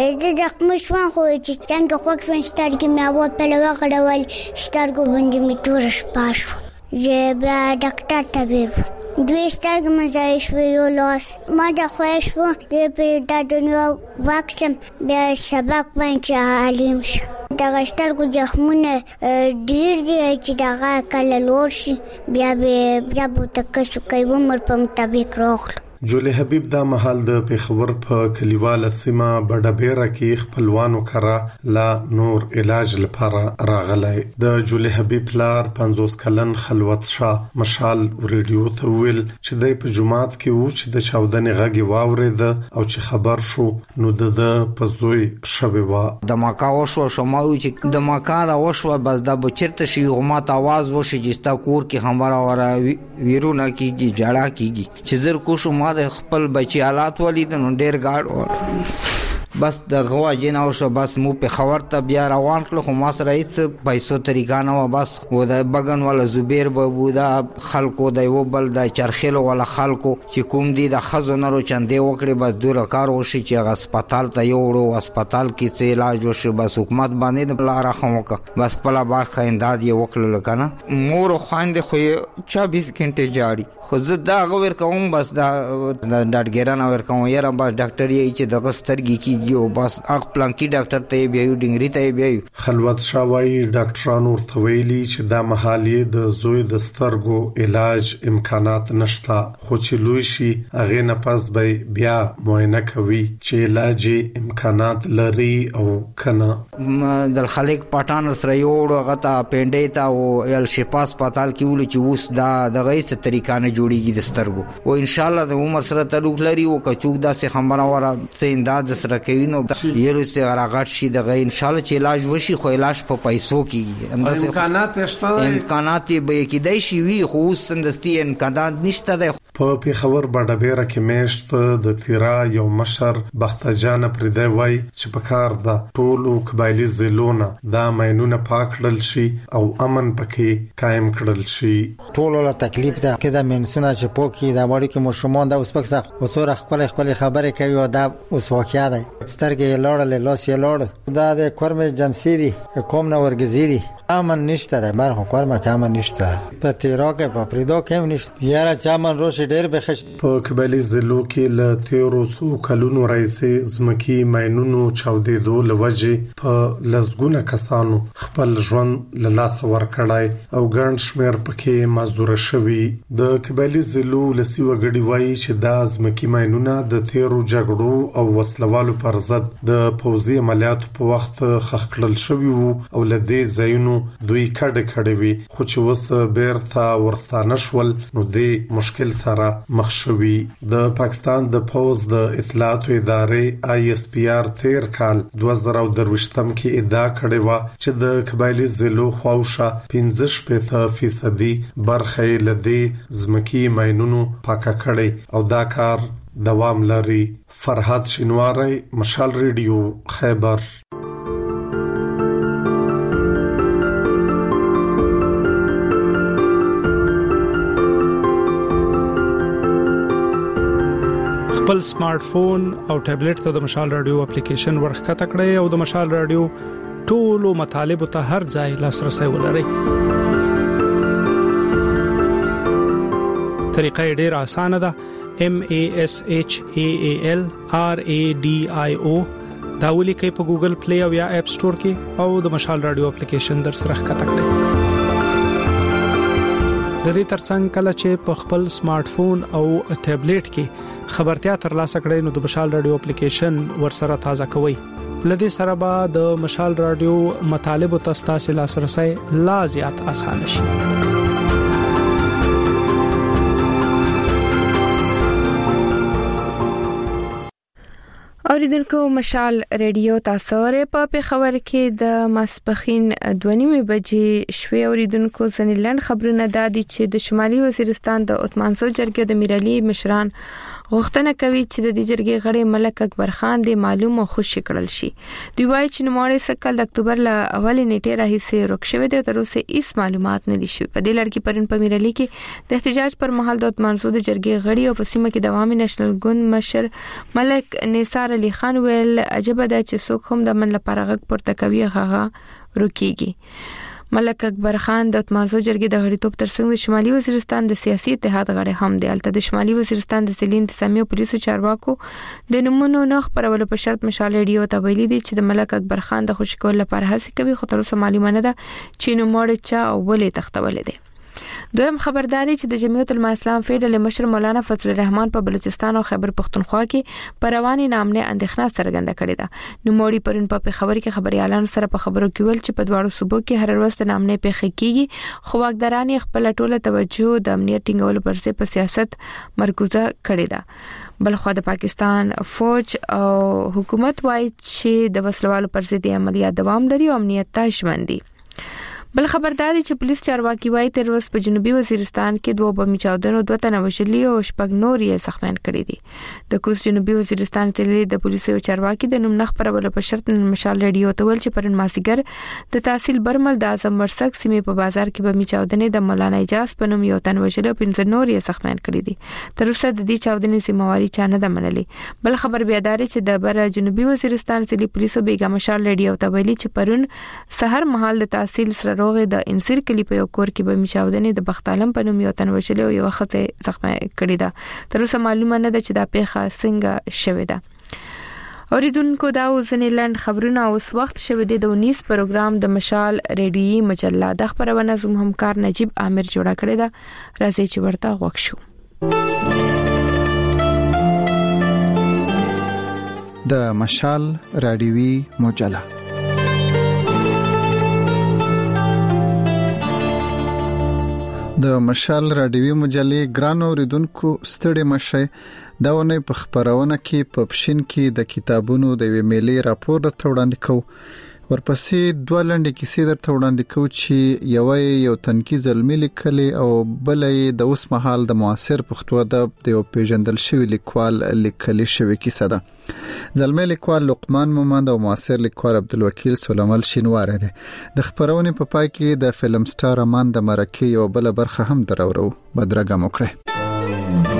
د خمشوان خو چې څنګه خوښ شوم سترګې مې اول په لوه غړول سترګو باندې مې تور شپه شو. زه بیا ډاکټر ته ویل دوی سترګې مې ځای شوې یو لاس ما د خوښ شو د په دنیا واکسم بیا سبق باندې عالم شو. دغه سترګو زخمونه ډیر دي چې دغه کله لوړ شي بیا به تکسو کوي عمر په مطابق راغلو. جولې حبیب دا مهال د پیښور په کلیواله سیمه بډبیره کې خپلوانو کرا لا نور علاج لپاره راغلی. د جولې حبیب پلار 50 کلن خلوت شاه مشال ریډیو ته ویل چې د په جمعات کې و چې د چاودنې غږی واورید او چې خبر شو نو د پزوی شوی و. د ماکا وشو شماوي چې د ماکا دا وشو بس د بچرته شي غمات आवाज وشي چې تا کور کې همرا ورا ویرونه کیږي جړه کیږي چې زر کو شو د خپل بچی حالات ولید نو ډیر گاډ اور بس د غوا جن او شو بس مو په خبر ته بیا روان کړو خو ما سره هیڅ پیسو طریقه نه و. بس و د بغن ولا زبیر بابو دا خلکو د یو بل د چرخیلو ولا خلکو چې کوم دي د خزونرو چندې وکړي بس دور کار وشي چې هسپتال ته یوړو هسپتال کې څه علاج وشي بس حکومت باندې د بل راخموکه بس خپل برخه انداد یې وکړل کنه مور خويند خو 24 غنټه جاری خو زه دا غوړ کوم بس دا ډاډګران اور کوم یاره بس ډاکټر یې چې د غسترګي کې یو بس اخ پلانکی ډاکټر ته بیاو ډنګری ته بیاو. خلوت شاوی ډاکټرانو ورتویلی چې دا محالي د زوی د سترګو علاج امکانات نشتا خو چې لوی شي هغه نه پس به بیا معاینه کوي چې علاج امکانات لري او کنه. د خلک پټان سره یو غته پنده تا او ال شفا هسپتال کې ول چې اوس دا د غیث طریقه نه جوړیږي د سترګو او ان شاء الله د عمر سره تعلق لري او کچوک دا سه خبره ورا څه انداز سره کوي نو یره سه راغټ شي دغه ان شاء الله چې علاج وشي خو علاج په پیسو کیږي امکانات شته امکانات به کېدای شي وي خو سندستي امکانات نشته ده. په پیښور بډبیره کې میشت د تیرا یو مشر بختجان پردی وای چې په کار د ټولو قبایلی زلونه دا مینونه پاکړل شي او امن پکې قائم کړل شي. ټولو له تکلیف ده کې د منسونه چې پوکي د وړي کې مشمون د اوس پکې وسوره خپل خبرې کوي او دا اوس واقعیا ده سترګې لوړل لاس یې لوړ دا د کورم جنسيري کوم نو ورګزيري امن نشته ده بر خو کورم امن نشته په تیرا کې په پریدو کې نشته یاره چا من روش ډېر بخښ په قبایلی زلو کې ل تیرو څو کلونو راځي زمکی ماینونو چاودېدو لوجه په لزګونه کسانو خپل ژوند له لاس ور کړای او ګڼ شمیر پکې مزدور شوي. د قبایلی زلو لسی وګړي وایي چې دا زمکی ماینونه د تیرو جګړو او وسلوالو پر ضد د پوځي عملیاتو په وخت خخ کړل شوی وو او لدې زینو دوی کډه وی خو چې وس بیرته ورستانه شول نو د مشکل سره مخ شوی. د پاکستان د پوز د اطلاعات ادارې ISPR تیر کال 2023 کې ادعا کړې و چې د قبایلی زلو خواوشه 15% برخه لدې زمکی ماینونو پاکه کړي او دا کار دوام لري. فرحات شینواری مشال ریډیو خیبر. خپل سمارټ فون او ټابلیټ ته د مشال رادیو اپلیکیشن ورخکته کړئ او د مشال رادیو ټولو مطالب ته هر ځای لاسرسي ولرئ. طریقه ډېره اسانه ده. MASHAAL RADIO دا ولیکئ په ګوګل پلی او یا اپ سٹور کې او د مشال رادیو اپلیکیشن در سره ښکته کړئ. د دې ترڅنګ کله چې په خپل سمارټ فون او ټابلیټ کې خبرتیا ترلاسه کړئ نو د مشال رادیو اپلیکیشن ورسره تازه کوئ. لدې سره به د مشال رادیو مطالب او تاسو لاسرسي لا زیات اسانه شي. او اوریدونکو مشال ریډیو تاسو په پیښور کې د ماسپخین 2:30 بجې شوي اوریدونکو ځنې لند خبرونه دادي چې د شمالي وزیرستان د عثمانسو جرګې د میرعلی مشران غوښتنه کوي چې د دې جرګې غړي ملک اکبر خان د معلوم او خوشی کړل شي. دوی وايي چې نوموړی سکل د اکتوبر ل اولې نیټې راهیسې روکشوي دی او تر اوسه هیڅ معلومات نه دي شوي. په دې لړ کې پرن په میرعلی کې د احتجاج پر مهال د عثمانسو د جرګې غړي او په سیمه کې د عوامي نېشنل ګوند مشر ملک نثار علي خان ویل عجب ده چې څوک هم د من لپاره غږ پورته کوي هغه روکيږي. ملک اکبر خان د عثمانسو جرګې د غړیتوب ترڅنګ د شمالي وزیرستان د سیاسي اتحاد غړی هم دی. البته د شمالي وزیرستان د ضلعي انتظامی او پولیسو چارواکو د نمونو نه خبرولو په شرط مشال ریډیو ته ویلي دي چې د ملک اکبر خان د خوشی کول لپاره هڅه کوي، خو تر اوسه معلومه نه ده چې نوموړی چا او ولې تختولې دی. دویم خبرداري چې د جمعیت العلماء اسلام فیډرل مشر مولانا فضل الرحمن په بلوچستان او خیبر پختونخوا کې پر رواني نامنه اندېښنه څرګنده کړې ده. نو موړي پرن په خبر کې خبريالانو سره په خبرو کې ول چې په دواړو صوبو کې هر ورځ نامنه پیښ کیږي، خو واکداران خپل ټوله توجه د امنیت ټینګولو پر ځای په سیاست مرکوزه کړې ده. بلخو د پاکستان فوج او حکومت وايي چې د وسلوالو پر ضد عملیات دوام لري او امنیت ته ژوندۍ. بل خبرداري چې پولیس چارواکي وايي تر اوسه په جنوبي وزیرستان کې 2 بمي چاودنو 2 تنه وشلي او شپږ نور یې زخمیان کړي دي. د کوز جنوبي وزیرستان ضلع د پولیسو چارواکي د نوم نخ پرولو په شرط مشال ریډیو ته ول چې پرن ماسیګر د تحصیل برمل د اعظم ورسک سیمې په بازار کې بمي چاودنې د مولانا اجاز په نوم یو تن وشلي او 15 نور یې زخمیان کړي دي. تر اوسه د دې چاودنې سیمواري چا نه ده منلي. بل خبر بیاداري چې د بر جنوبي وزیرستان ضلع پولیسو بیګا مشال ریډیو ته ویلي چې پرون سحر مهال د تحصیل سره روغه د انصر کلی په یو کور کې به میچاودنې د بختالم په نوم یو تن وشلې او یو خته زخمه کړې ده. تر اوسه معلومه نه ده چې دا پیښه څنګه شوې ده. اوریدونکو دا ځنې لند خبرونه اوس وخت شوه د 19 پروګرام د مشال ریډیوي مجله د خبرونه زموږ همکار نجیب عامر جوړه کړې ده. راځي چې ورته غوښ شو. د مشال ریډیوي مجله د مشال رادیوي مجلې ګران اوریدونکو ستړي مشه دا ونه په خبرونه کې په پښین کې د کتابونو د ویمېلې راپور د وړاندې کو. ورپسې دوه لنډې کیسې درته وړاندې کو چې یو تنقیز علمي لیکلي او بلې د اوس مهال د معاصر پښتو ادب د یو پیژندل شوی لیکوال لیکلي شوی کیسه ده. زلمه لیکوال لقمان مومند او معاصر لیکوال عبدالوکیل سلیمان شینوار دی. د خبرونه په پای کې د فلم سټار امان د مرکه یو بل برخه هم درورو بدرګه موکړه.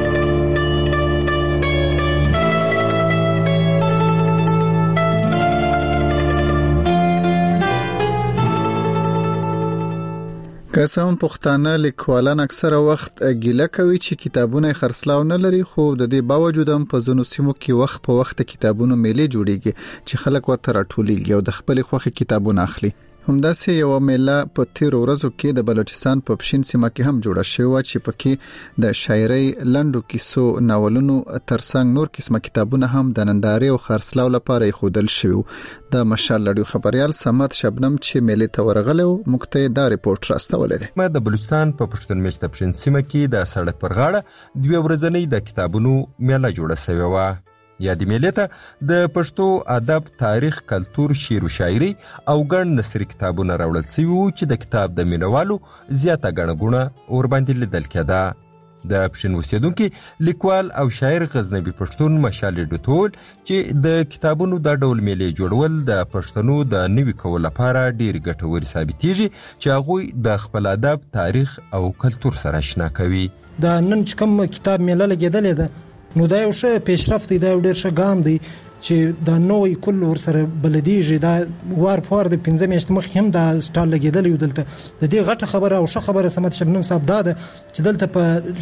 قسم پښتانه لیکوالان اکثره وخت ګیله کوي چې کتابونه خرڅلاو نه لري، خو د دې باوجود هم په ځینو سیمو کې وخت په وخت کتابونو میلې جوړیږي چې خلک ورته راټولېږي او د خپل خوښي کتابونه اخلي. همداسې یو میله په تیر ورځو کې د بلوچستان په پښین سیمه کې هم جوړه شوې چې پکې د شاعرۍ لنډو کیسو ناولونو ترڅنګ نور قسمه کتابونه هم د نندارې او خرڅلاو لپاره خودل شوی. د مشال لړیو خبريال سمات شبنم چې میلې ته ورغله او مقطع دا ریپورت راستولې ده. د بلوچستان په پښتون میشت پښین سیمه کې د سړک پر غاړه دوه ورځنۍ د کتابونو میله جوړه شوې و. یادی میلې ته د پښتو ادب، تاریخ، کلتور، شعر او شاعري او ګڼ نثري کتابونه راوړل شوي چې د کتاب د مینوالو زیاته ګڼه ور باندې لیدل کېده. د پښین اوسیدونکو لیکوال او شاعر غزنوي پښتون مشال ډوټول چې د کتابونو د ډول میلې جوړول د پښتنو د نوي کول لپاره ډیر ګټور ثابتېږي چې هغه د خپل ادب، تاریخ او کلتور سره آشنا کوي. دا نن کوم کتاب میله لګیدلې ده نو دا یو ښه پیشرفت دی، دا ډیر ښه ګام دی چې دا نوې کل ور سره بلدیږي. دا وار په د 15 میاشتې مخکې هم دا سټال لګیدل یو دلته. د دې غټه خبره او ښه خبره سمت شبنم صاحب دا ده چې دلته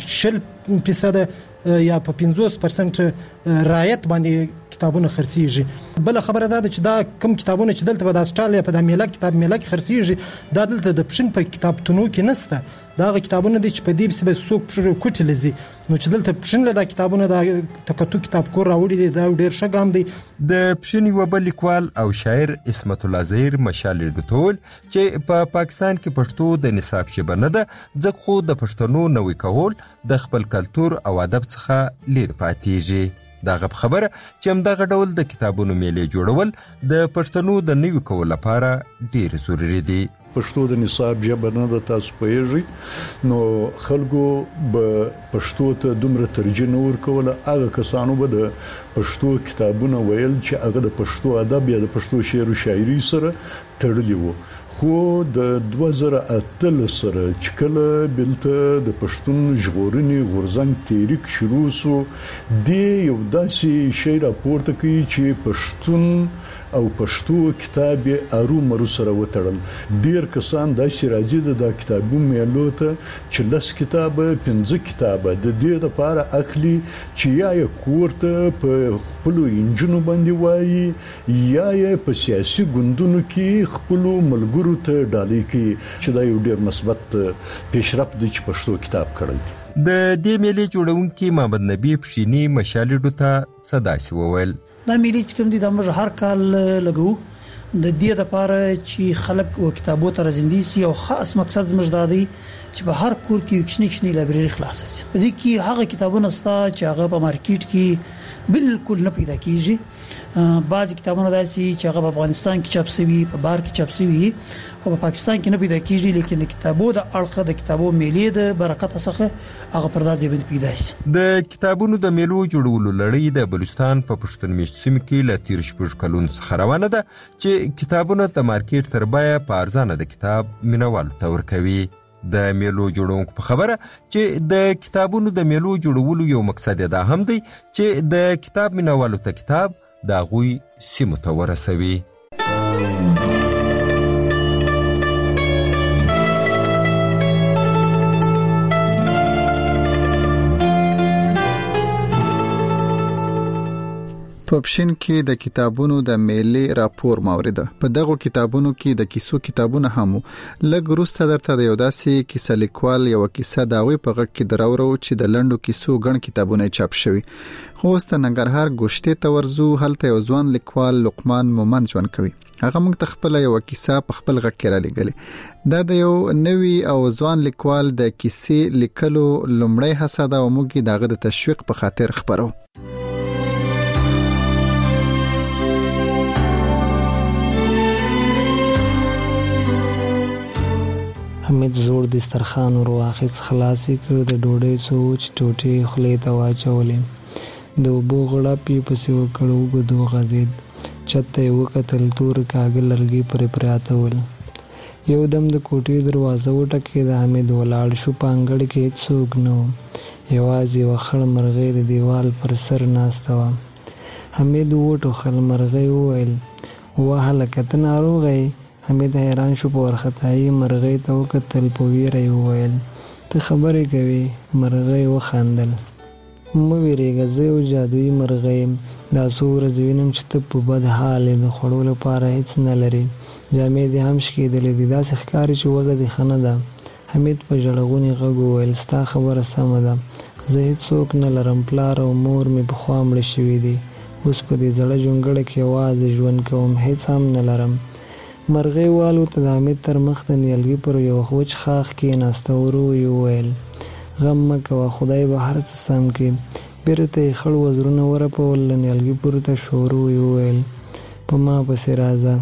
په 0% یا په 50% رعایت باندې کتابونه خرڅیږي. بل خبره دا ده چې دا کم کتابونه چې دلته په د سټال یا په د میله کتاب میله کې خرڅیږي دا دلته د پښین په کتابتونو کې نشته. دا کتابونه دي چې په دې بسبه سوق پر کوټ لزي نو چې دلته پښین له کتابونه دا تکتو کتاب کور راوړي دي. دا ډیر ښه ګام دی. د پښین یو بل لیکوال او شاعر اسمت الله زهیر مشال ډوټول چې په پاکستان کې پښتو د نصاب ژبه نه ده، ځکه خو د پښتنو نوې کول د خپل کلتور او ادب څخه لیر پاتېږي. دغه خبره چې همدغه ډول د کتابونو میلې جوړول د پښتنو د نوي کول لپاره ډیر ضروري دي. پښتو د نصاب ژبه نه د تاسو پوهیږئ نو خلکو به پښتو ته دومره ترجیح نه ورکوله. هغه کسانو به د پښتو کتابونه ویل چې هغه د پښتو ادب یا د پښتو شعر او شاعري سره تړلي وو. خو د 2008 سره چې کله بلته د پښتون ژغورنې غورځنګ تحریک شروع سو د یو داسې شی راپورته کوي چې پښتون او پښتو کتاب ارو مرو سره وتړل. ډیر کسان داسې راځي د کتابونو میلو ته چې لس کتابه 15 کتابه د دې لپاره اخلي چې یا کوړه په خپل انجنونو باندې وایي یا په سیاسي ګوندونو کې خپل ملګرو ته ډالۍ کوي چې دا یو ډیر مثبت پیشرفت دی چې پښتو کتاب کړل. د دې میلې جوړونکي محمد نبی پښینی مشالډو ته څه داسې وویل. دا میلې چې کوم دي د موږ هر کال لګو د دې لپاره چې خلک او کتابو ته راځي سي او خاص مقصد موږ دا دی چې په هر کور کې یو کشنی لایبرری خلاص شي. په دې کې هغه کتابونه ستا چې هغه په مارکیټ کې بالکل نه پیدا کیږي. بعضی کتابونه داسي چې هغه په افغانستان کې چاپ شوي په بهر کې چاپ شوي او په پاکستان کې نه پیدا کیږي لیکن د کتابو د اړخه د کتابو میلې د برکت څخه هغه پردازي باندې پیدا شي. د کتابونو د میلو جوړولو لړۍ د بلوچستان په پښتون میشت سیمه کې ل 13 کلونو څخه روانه ده چې کتابونه د مارکیټ تر بیه په ارزانه د کتاب مینوالو ته ورکوي. د میلو جوړونکو په خبره چې د کتابونو د میلو جوړولو یو مقصد دا هم دی چې د کتاب مینوالو ته کتاب د غوي سیمو ته ورسوي. په پښین کې د کتابونو د میلې راپور ماورده. په دغه کتابونو کې د کیسو کتابونه هم لږ وروسته درته د یو داسې کیسه لیکوال یو کیسه داوی په غږ کې دراورو چې د لندو کیسو غن کتابونه چاپ شوي. خو ست ننګرهار ګوشته تورزو هلته یو ځوان لیکوال لقمان مومند ژوند کوي. هغه موږ ته خپل یو کیسه په خپل غږ کې را لګلې. دا د یو نوی او ځوان لیکوال د کیسې لیکلو لومړی هڅه ده او موږ دغه د تشویق په خاطر خبرو. حمید زوړ دسترخوان ور واخیس خلاصې کړ د ډوډۍ سوچ ټوټې خولې ته واچولې د اوبو غړپ پسې وکړو غدو غزید چته یو کتل تور کاغل لرګي پرې پراته ول. یو دم د کوټې دروازه وټکې د حمید ولاړ شو. پانګړ کې څوک نو یوازې وخړ مرغې د دیوال پر سر ناسته و. حمید وټو خل مرغې وویل واه لکه ناروغه. حمید حیران شو په ورختای مرغې ته وکتل په ویره وویل ته خبرې کوي. مرغې وخندل مو ویریږه زه یو جادویي مرغې دا سور ځوینم چې ته په بد حال د خړو لپاره هیڅ نه لري. جامې دې هم شکېدلې دي داسې ښکاري چې وضع دې ښه نه ده. حمید په ژړغوني غږ وویل ستا خبره سمه ده زه هیڅوک نه لرم. پلار او مور مې پخوا مړه شوي دي. اوس په دې زړه جونګړه کې یوازې ژوند کوم هیڅ هم نه لرم. مرغې والوته د حمید تر مخ د نیالګي پر یو وچ خاخ کېناسته ورو یې وویل غم مه کوه خدای به هر څه سم کړي. بیرته یې خړ وزرونه ورپول له نیالګي پورته شو. ورو یې وویل په ما پسې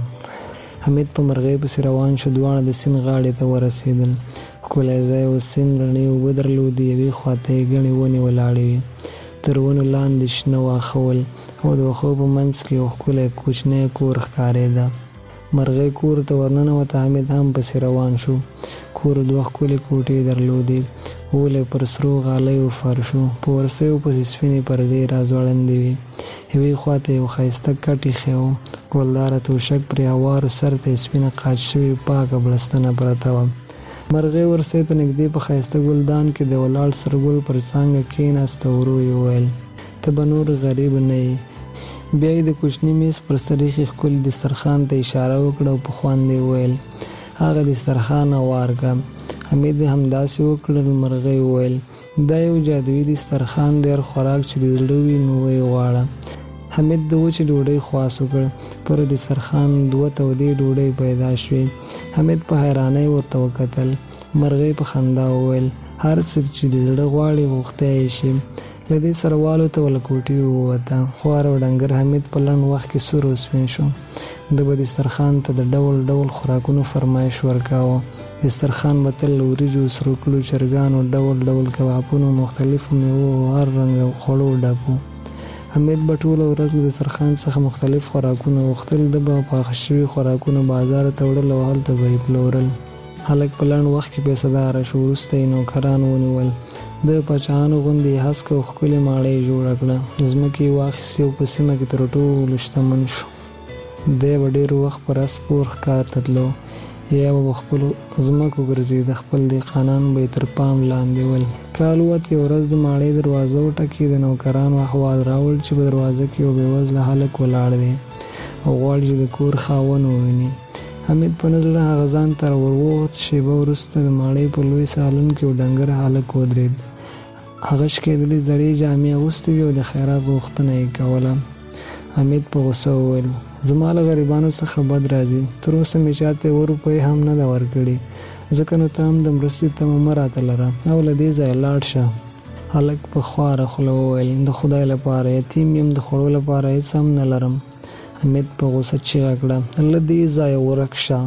راځه. حمید په مرغۍ پسې روان شو. دواړه د سیند غاړې ته ورسېدل. ښکلی ځای و. سیند رڼې اوبه درلودې. یوې خواته یې ګڼې ونې ولاړې وې. تر ونو لاندې شنه واښه ول او د واښو په منځ کې یو ښکلی کوچنی کور ښکارېده. مرغۍ کور ته ورننوته. حمید هم پسې روان شو. کور 2 ښکلې کوټې درلودې. ولې پر سرو غالیو فرشو په ورسیو پسې سپینې پردې راځوړندې وې. یوې خواته یو ښایسته کټ ایښی و. ګلداره توشک پرې هوارو سر ته یې سپینه قاچ شوې پاکه بړستنه پرته وه. مرغۍ ورسۍ ته نږدې په ښایسته ګلدان کې د ولاړ سرګل پر څانګه کېناسته. ورو یې وویل ته به نور غریب نه یې. بیا یې د کوچني میز پر سر ایښي ښکلي دسترخوان ته اشاره وکړه او په خوند یې وویل هغه دسترخوان هوار کړه. حمید همداسې وکړل. مرغۍ وویل دا یو جادویي دسترخوان دی. هر خوراک چې د زړه وي نو ویې غواړه. حمید د وچې ډوډۍ خواس وکړ. پر دسترخوان 2 تودې ډوډۍ پیدا شوې. حمید په حیرانۍ ورته وکتل. مرغۍ په خندا وویل هر څه چې د زړه غواړي غوښتی یې شي لدې سروالو ته ولکوټي ووته. خوار او ډنګر حمید په لنډ وخت کې سور وسپین شو. د به دسترخوان ته د ډول ډول خوراکونو فرمایش ورکاوه. دسترخوان به تل له وریجو، سروکلو، چرګانو، ډول ډول کبابونو، مختلفو میوو او هر رنګ خوړو ډک و. حمید به ټوله ورځ له دسترخوان څخه مختلف خوراکونه غوښتل. د به پاخه شوي خوراکونه بازار ته وړل او هلته به یې پلورل. هلک په لنډ وخت کې پیسه‌داره شو. وروسته یې نوکران ونیول. د پاچاهانو غوندې یې هسکه او ښکلې ماڼۍ جوړه کړه. ځمکې یې واخیستې او په سیمه کې تر ټولو شتمن شو. دی به ډېر وخت پر اس پور ښکار ته تلو. یا به خپلو ځمکو ګرځېده. خپل دهقانان به یې تر پام لاندې ول. کال ووت، یوه ورځ د ماڼۍ دروازه وټکېده. د نوکرانو احوال راوړ چې په دروازه کې یو بېوزله هلک ولاړ دی او غواړي چې د کور خاوند وویني. حمید په نه زړه هغه ځان ته ورووت. شېبه وروسته د ماڼۍ په لوی سالون کې یو ډنګر هلک ودرېد. هغه شکېدلې زړې جامې اغوستې وې او د خیرات غوښتنه یې کوله. حمید په غوسه وویل: زما له غریبانو څخه بد راځي. تر اوسه مې چاته 1 روپۍ هم نه ده ورکړې، ځکه نو ته هم د مرستې تمه مه راته لره او له دې ځایه لاړ شه. هلک په خواره خوله وویل: د خدای لپاره یتیم یم، د خوړو لپاره هېڅ هم نه لرم. حمید په غوسه چیغه کړه: له دې ځایه ورک شه.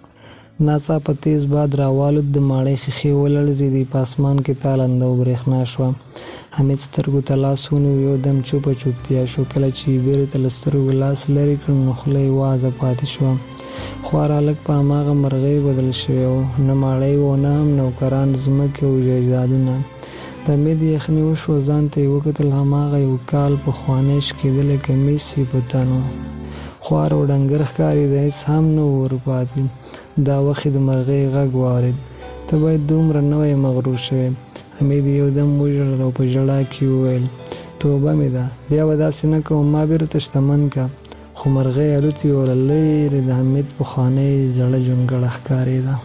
ناڅاپه تیز باد راوالوت. د ماڼۍ ښیښې ولړزېدې. په اسمان کې تالنده او برېښنا شوه. حمید سترګو ته لاس ونیو. یو دم چوپه چوپتیا شو. کله چې یې بیرې ته له سترګو لاس لرې کړ نو خوله یې وازه پاتې شوه. خوار هلک په هماغه مرغۍ بدل شوی و. نه ماڼۍ و، نه هم نوکران، ځمکې او جایدادونه. د حمید یخني وشوه. ځان ته یې وکتل. هماغه یو کال پخوانی شکېدلی کمیس یې په تن و. خوار او ډنګر ښکارېده. هېڅ هم نه و ورپاتې. دا وخت د مرغۍ غږ واورېد: ته باید دومره نه وای مغرور شوی. حمید یو دم وژړل او په ژړا کې وویل: توبه مې ده، بیا به داسې نه کوم، ما بیرته شتمن که. خو مرغۍ الوتې وه. له لرې د حمید پخوانۍ زړه جونګړه ښکارېده.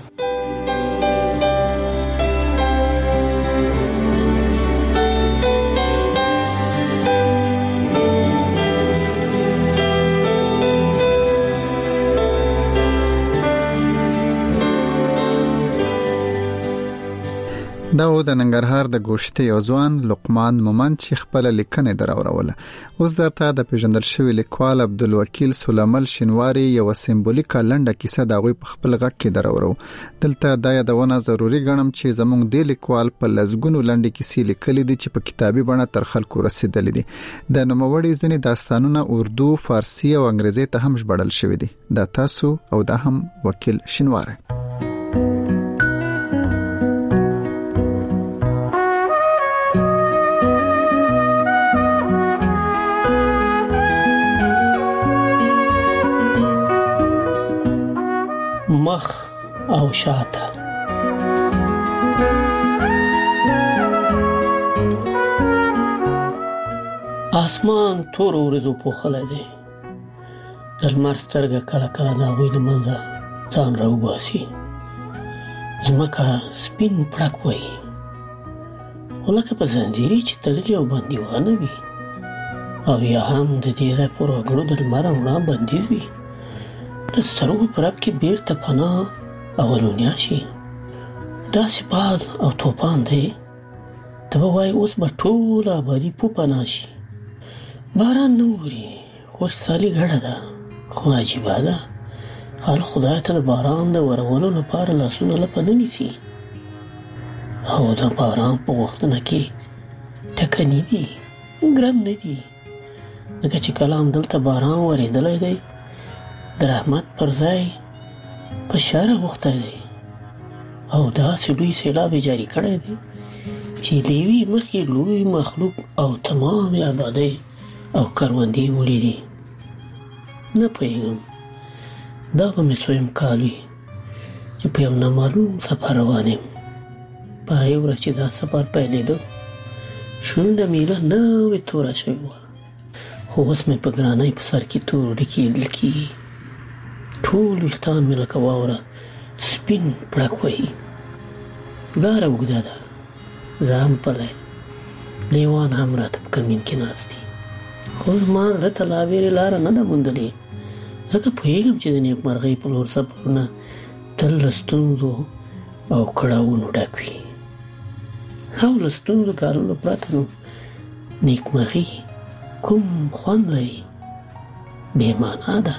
دا و د ننګرهار د ګوشتې یو ځوان لقمان مومند چې خپل لیکنه دراوروله. اوس درته د پیژندل شوی لیکوال عبدالوکیل سلیمل شینواری یو سمبولیکه لنډه کیسه د غوي په خپل غږ کې دراورو. دلته دا یادونه ضروری ګڼم چې زموږ د لیکوال په لزګونو لنډه کیسې لیکلې دي چې په کتابي بڼه تر خلکو رسیدلې دي. د نوموړي ځینې داستانونه اردو، فارسی او انګریزي ته هم ژباړل شوی دي. دا تاسو او دا هم وکیل شینواری. مخ او شاته. اسمان تور ورځو پوښلی دی. د لمر سترګه کله کله د هغوی له منځه ځان راوباسي. ځمکه سپین پړک وهي، خو لکه په زنځیرې چې تړلې او بندیوانه وي. او یا هم د دې ځای پر وګړو د لمر رڼا بندیز وي. د سترګو په رپ کې بیرته پناه او غلونیا شي. داسې باد او توپان دی ته به وایي اوس به ټوله آبادي په پناه شي. باران نه اوري، خوشحالي ګډه ده، خو عجیبه ده حال خدای ته د باران د ورولو لپاره لاسونه لپه نه نیسي او د باران په غوښتنه کې ټکني دي، ګرم نه دي. ځکه چې کلام دلته باران ورېدلی دی د رحمت پر ځای په شر غوښتی دی او داسې لوی سیلاب یې جاري کړی دی چې د یوې مخې لوی مخلوق او تمام آبادۍ او کروندې وړي دي. نه پوهېږم دا به مې څویم کال وي چې په یو نامعلوم سفر روان یم. په هغې ورځ چې دا سفر پیلېده شونډه مې ایله نوې توره شوې وه، خو اوس مې په ګرانۍ په سر کې تور ډکي لیدل کېږي. ټول ویښتان مې لکه واوره سپین پړک وهي. لاره اوږده ده، زه هم پلی، لیوان هم راته په کمین کې ناست دي، خو زما زړه ته لا ویرې لاره نه ده موندلې. ځکه پوهېږم چې د نیکمرغۍ په لور سفرونه تل له ستونزو او کړاوونو ډک وي او له ستونزو کارونو پرته نو نیکمرغي کوم خوند لري بې معنا ده.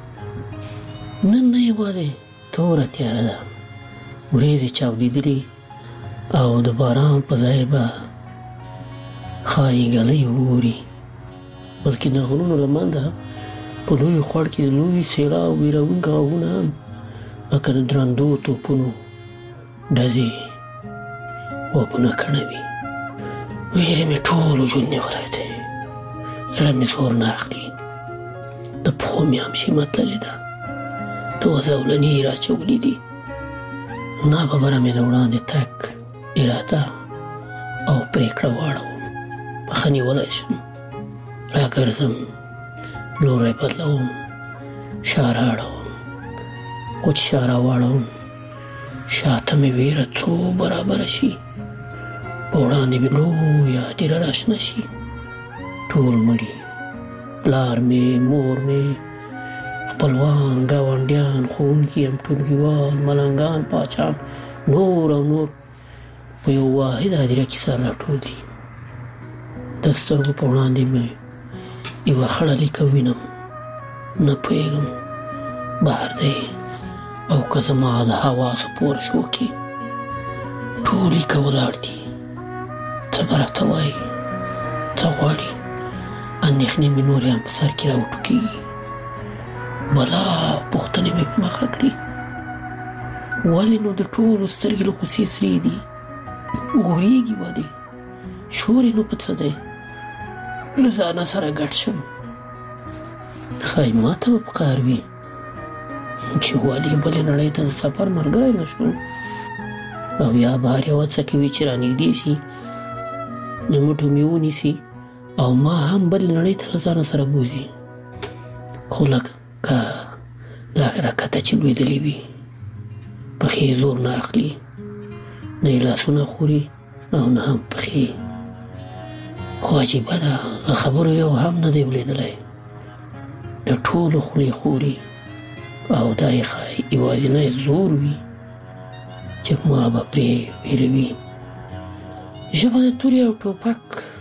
نن نه یوازې توره تیاره ده، ورېځې چاودېدلې او د باران په ځای به ښایي ږلۍ ووري، بلکې د غرونو له منځه په لوی خوړ کې لوی سیلاب ویرونکي غږونه هم لکه د درندو توپونو ډزې غوږونه کڼوي. ویرې مې ټول وجود نیولی دی، زړه مې زور نه اخلي، د پښو مې هم شیمه تللې ده، دوه زولنې یې راچولي دي. ناببره مې د وړاندې تګ اراده او پرېکړه واړوم، پښه نیولی شم، راګرځم، لوری بدلوم، شاره اړوم، وچ شاره واړوم، شاته مې ویره څو برابره شي، په وړاندې مې لویه هدیره راشنه شي. ټول مړي، پلار مې، مور مې، خپلوان، ګاونډیان، ښوونکي، ټولګیوال، ملنګان، پاچان، نور او نور په یو واحده هدیره کې سر راټول دي. د سترګو په وړاندې مې یوه خړه لیکه وینم، نه پوهېږم بهر دی او که زما د حواسو په ورشو کې. ټول لیکه ولاړ دي، څه به راته وایي، څه غواړي. اندېښنې مې نورې هم په سر کې راوټوکېږي، بلا پوښتنې مې په مخه کړي. ولې نو د ټولو سترګې له غوسې سرې دي، غورېږي ولې، شور یې نو په څه دی. له ځانه سره ګډ شم، ښایي ما ته به پکار وي چې ولې بلې نړۍ ته د سفر ملګری نه شم، او یا بهر یوه څه کوي چې رانږدې شي، د مټو مې ونیسي او ما هم بلې نړۍ ته له ځانه سره بوځي. خو لږ که راکته چې لوېدلې وي، پښې زور نه اخلي، نه یې لاسونه خوري او نه هم پښې. خو عجیبه ده، له خبرو یو هم نه دی ولېدلی، د ټولو خولې خوري او دا یې ښایي یوازینی زور وي چې ما به پرې ویروي. ژبه د تورې او ټوپک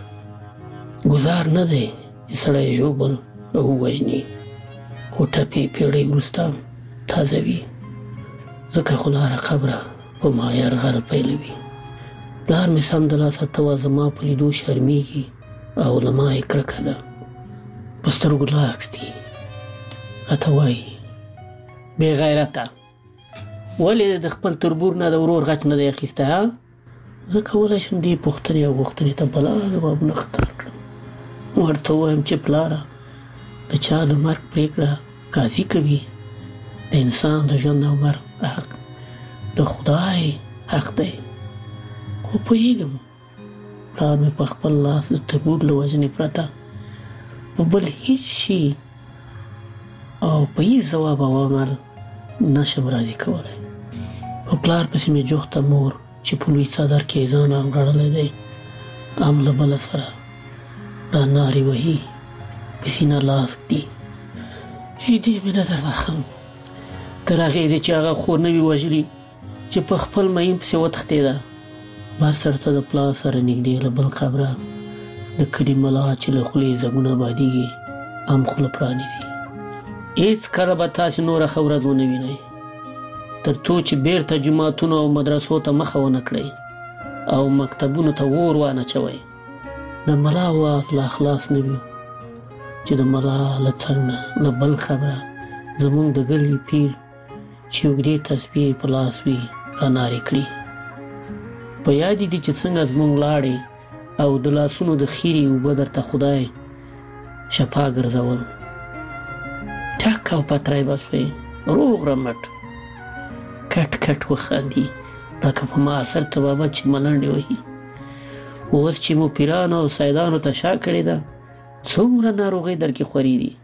ګزار نه دی چې سړی ژوبل او ووژني، خو ټپې پېړۍ وروسته تازه وي، ځکه خو لاره قبره په ما یرغل پیلوي. پلار مې سمدلاسه ته وه زما په لیدو شرمېږي او له ما یې کرکه ده، په سترګو لاکس دي، راته وایي بې غیرته ولې د خپل تربور نه د ورور غچ نه دی اخیستی؟ زه کولی شم دې پوښتنې او غوښتنې ته بلا ځوابونه ښکار کړم. ورته ووایم چې پلاره، د چا د مرګ پرېکړه قاضي کوي، د انسان د ژوند او مرګ حق د خدای حق دی. خو پوهېږم پلار مې په خپل لاس د تربور له وژنې پرته په بل هېڅ شي او په هېڅ ځواب او عمل نشم راضي کولی. په پلار پسې مې جوخته مور چې په لوی څادر کې ځان رانغاړلی دی، هم له بله سره را نارې وهي، په سینه لاس ږدي. شیدې مې نه دربخم تر هغې دی چې هغه خور نه وي وژلي چې په خپل مین پسې وتښتېده. بر سرته د پلار سره نږدې له بل قبره د کلي ملا چې له خولې زګونه بادېږي هم خوله پرانیزي. هېڅ کله به تاسې نوره ښه ورځ ونه وینئ تر څو چې بیرته جوماتونو او مدرسو ته مخه ونه کړئ او مکتبونو ته اور وانه چوئ. د ملا واز لا خلاص نه وي چې د ملا له څنګ نه له بل خبره زموږ د ګلي پیر چې اوږدې تسبیح په لاس وي را نارې کړي. په یاد دي چې څنګه زموږ لاړې او د لاسونو د خیرې اوبه درته خدای شفا ګرځول. ټک او پتری به شوې، روغ رمټ کټ کټ وخاندي لکه په معاصر طبابت چې ملنډې وهي. اوس چې مو پیرانو او سیدانو ته شا کړې ده، څومره ناروغۍ در کې خوري دي.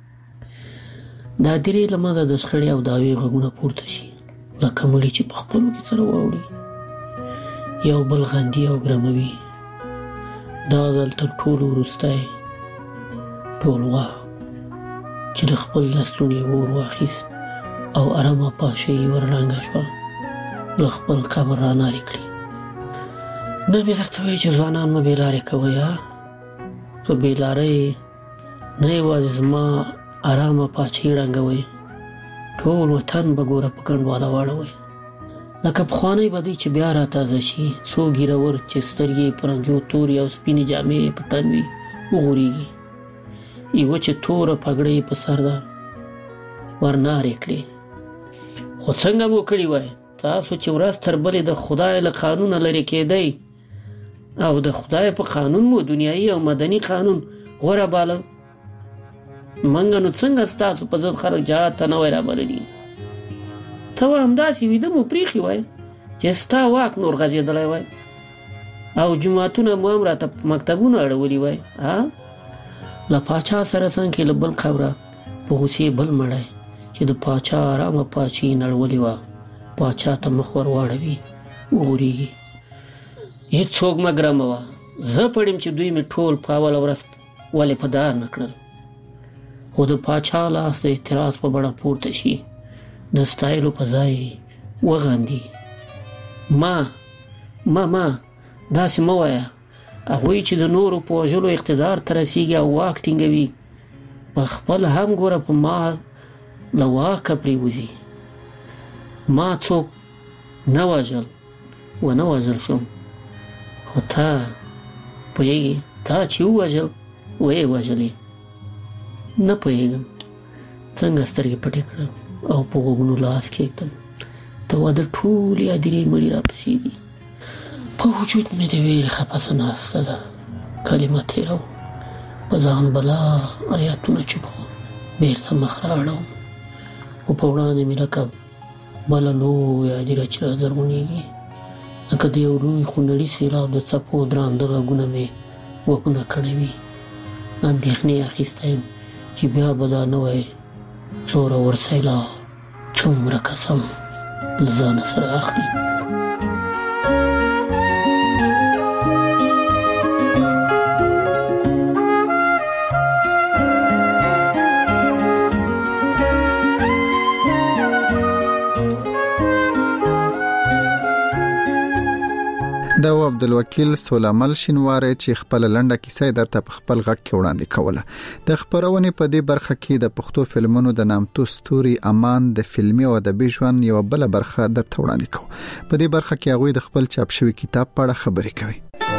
دا درې له منځه د شخړې او دعوې غږونه پورته شي لکه مړي چې په خپلو کې سره واوړي، یو بل غندي او ګرموي. دا ځل تر ټولو وروستی ټولواک چې د خپل لستوڼي اور واخیست او ارامه پاشه یې ورړنګه شوه، له خپل قبر را نارې کړي. نه مې درته وایي چې ځوانان مه بې لارې کوئ، په بیلارې نه یوازې زما آرامه پاچې ړنګوي، ټول وطن به ګوره په کنډواله واړوي. لکه پخوانی بدی چې بیا را تازه شي، څو ګیرور چې سترګې پرنګو تورې او سپینې جامې په تن وي وغورېږي، یوه چې توره پګړۍ په سر ده ورنارې کړي. خو څنګه مو کړي وای تاسو چې ورځ تر بلې د خدای له قانونه لرې کېدی او د خدای په قانون مو دنیایي او مدني قانون غوره باله. منګه نو څنګه ستاسو په ضد خلک جهاد ته نه وای رابللي؟ ته همداسې ویده مو پرېښي وای چې ستا واک نور غځېدلی وای او جوماتونه مو هم راته مکتبونه اړولي وای. له پاچا سره څنګه له بل قبره په غوسې بل مړی چې د پاچا آرامه پاچي نړولې وه پاچا ته مخ ور واړوي وغورېږي. هېڅوک مه ګرموه، زه پړیم چې دوی مې ټول په اوله ورځ ولې په دار نه کړل. خو د پاچا لاس د اعتراض په بڼه پورته شي، د ستایلو په ځای وغاندي. ما داسې مه وایه، هغوی چې د نورو په وژلو اقتدار ته رسېږي او واک ټینګوي په خپل هم ګوره په مال له واکه پرېوځي. ما څوک نه وژل ونه وژل شم، خو تا پوهېږې تا چې ووژل ویې وژلې. نه پوهېږم څنګه سترګې پټې کړم او په غوږونو لاس کېږدم، د واده ټولې هدیرې مړي راپسې دي. په وجود مې د ویرې خپسه ناسته ده، کلمه تېروم په ځان بلا آیاتونه چوپوم، بېرته مخ رااړوم، خو په وړاندې مې لکه بله لویه هدیره چې رازرغونېږي، لکه د یو لوی خونړي سیلاب د څپو درانده غږونه مې وږونه کړوي. اندېښنې اخیستی یم چې بیا به دا نوی زورور سیلاب څومره قسم له ځانه سره اخلي. دا عبدالوکیل سولامل شینواری چې خپل لنډه کیسه درته په خپل غږ کې وړاندې کوله. د خبرونې په دې برخه کې د پښتو فلمونو د نامتو ستوري امان د فلمي او ادبي ژوند یو بل برخه درته وړاندې کوو. په دې برخه کې هغه د خپل چاپ شوی کتاب په اړه خبرې کوي.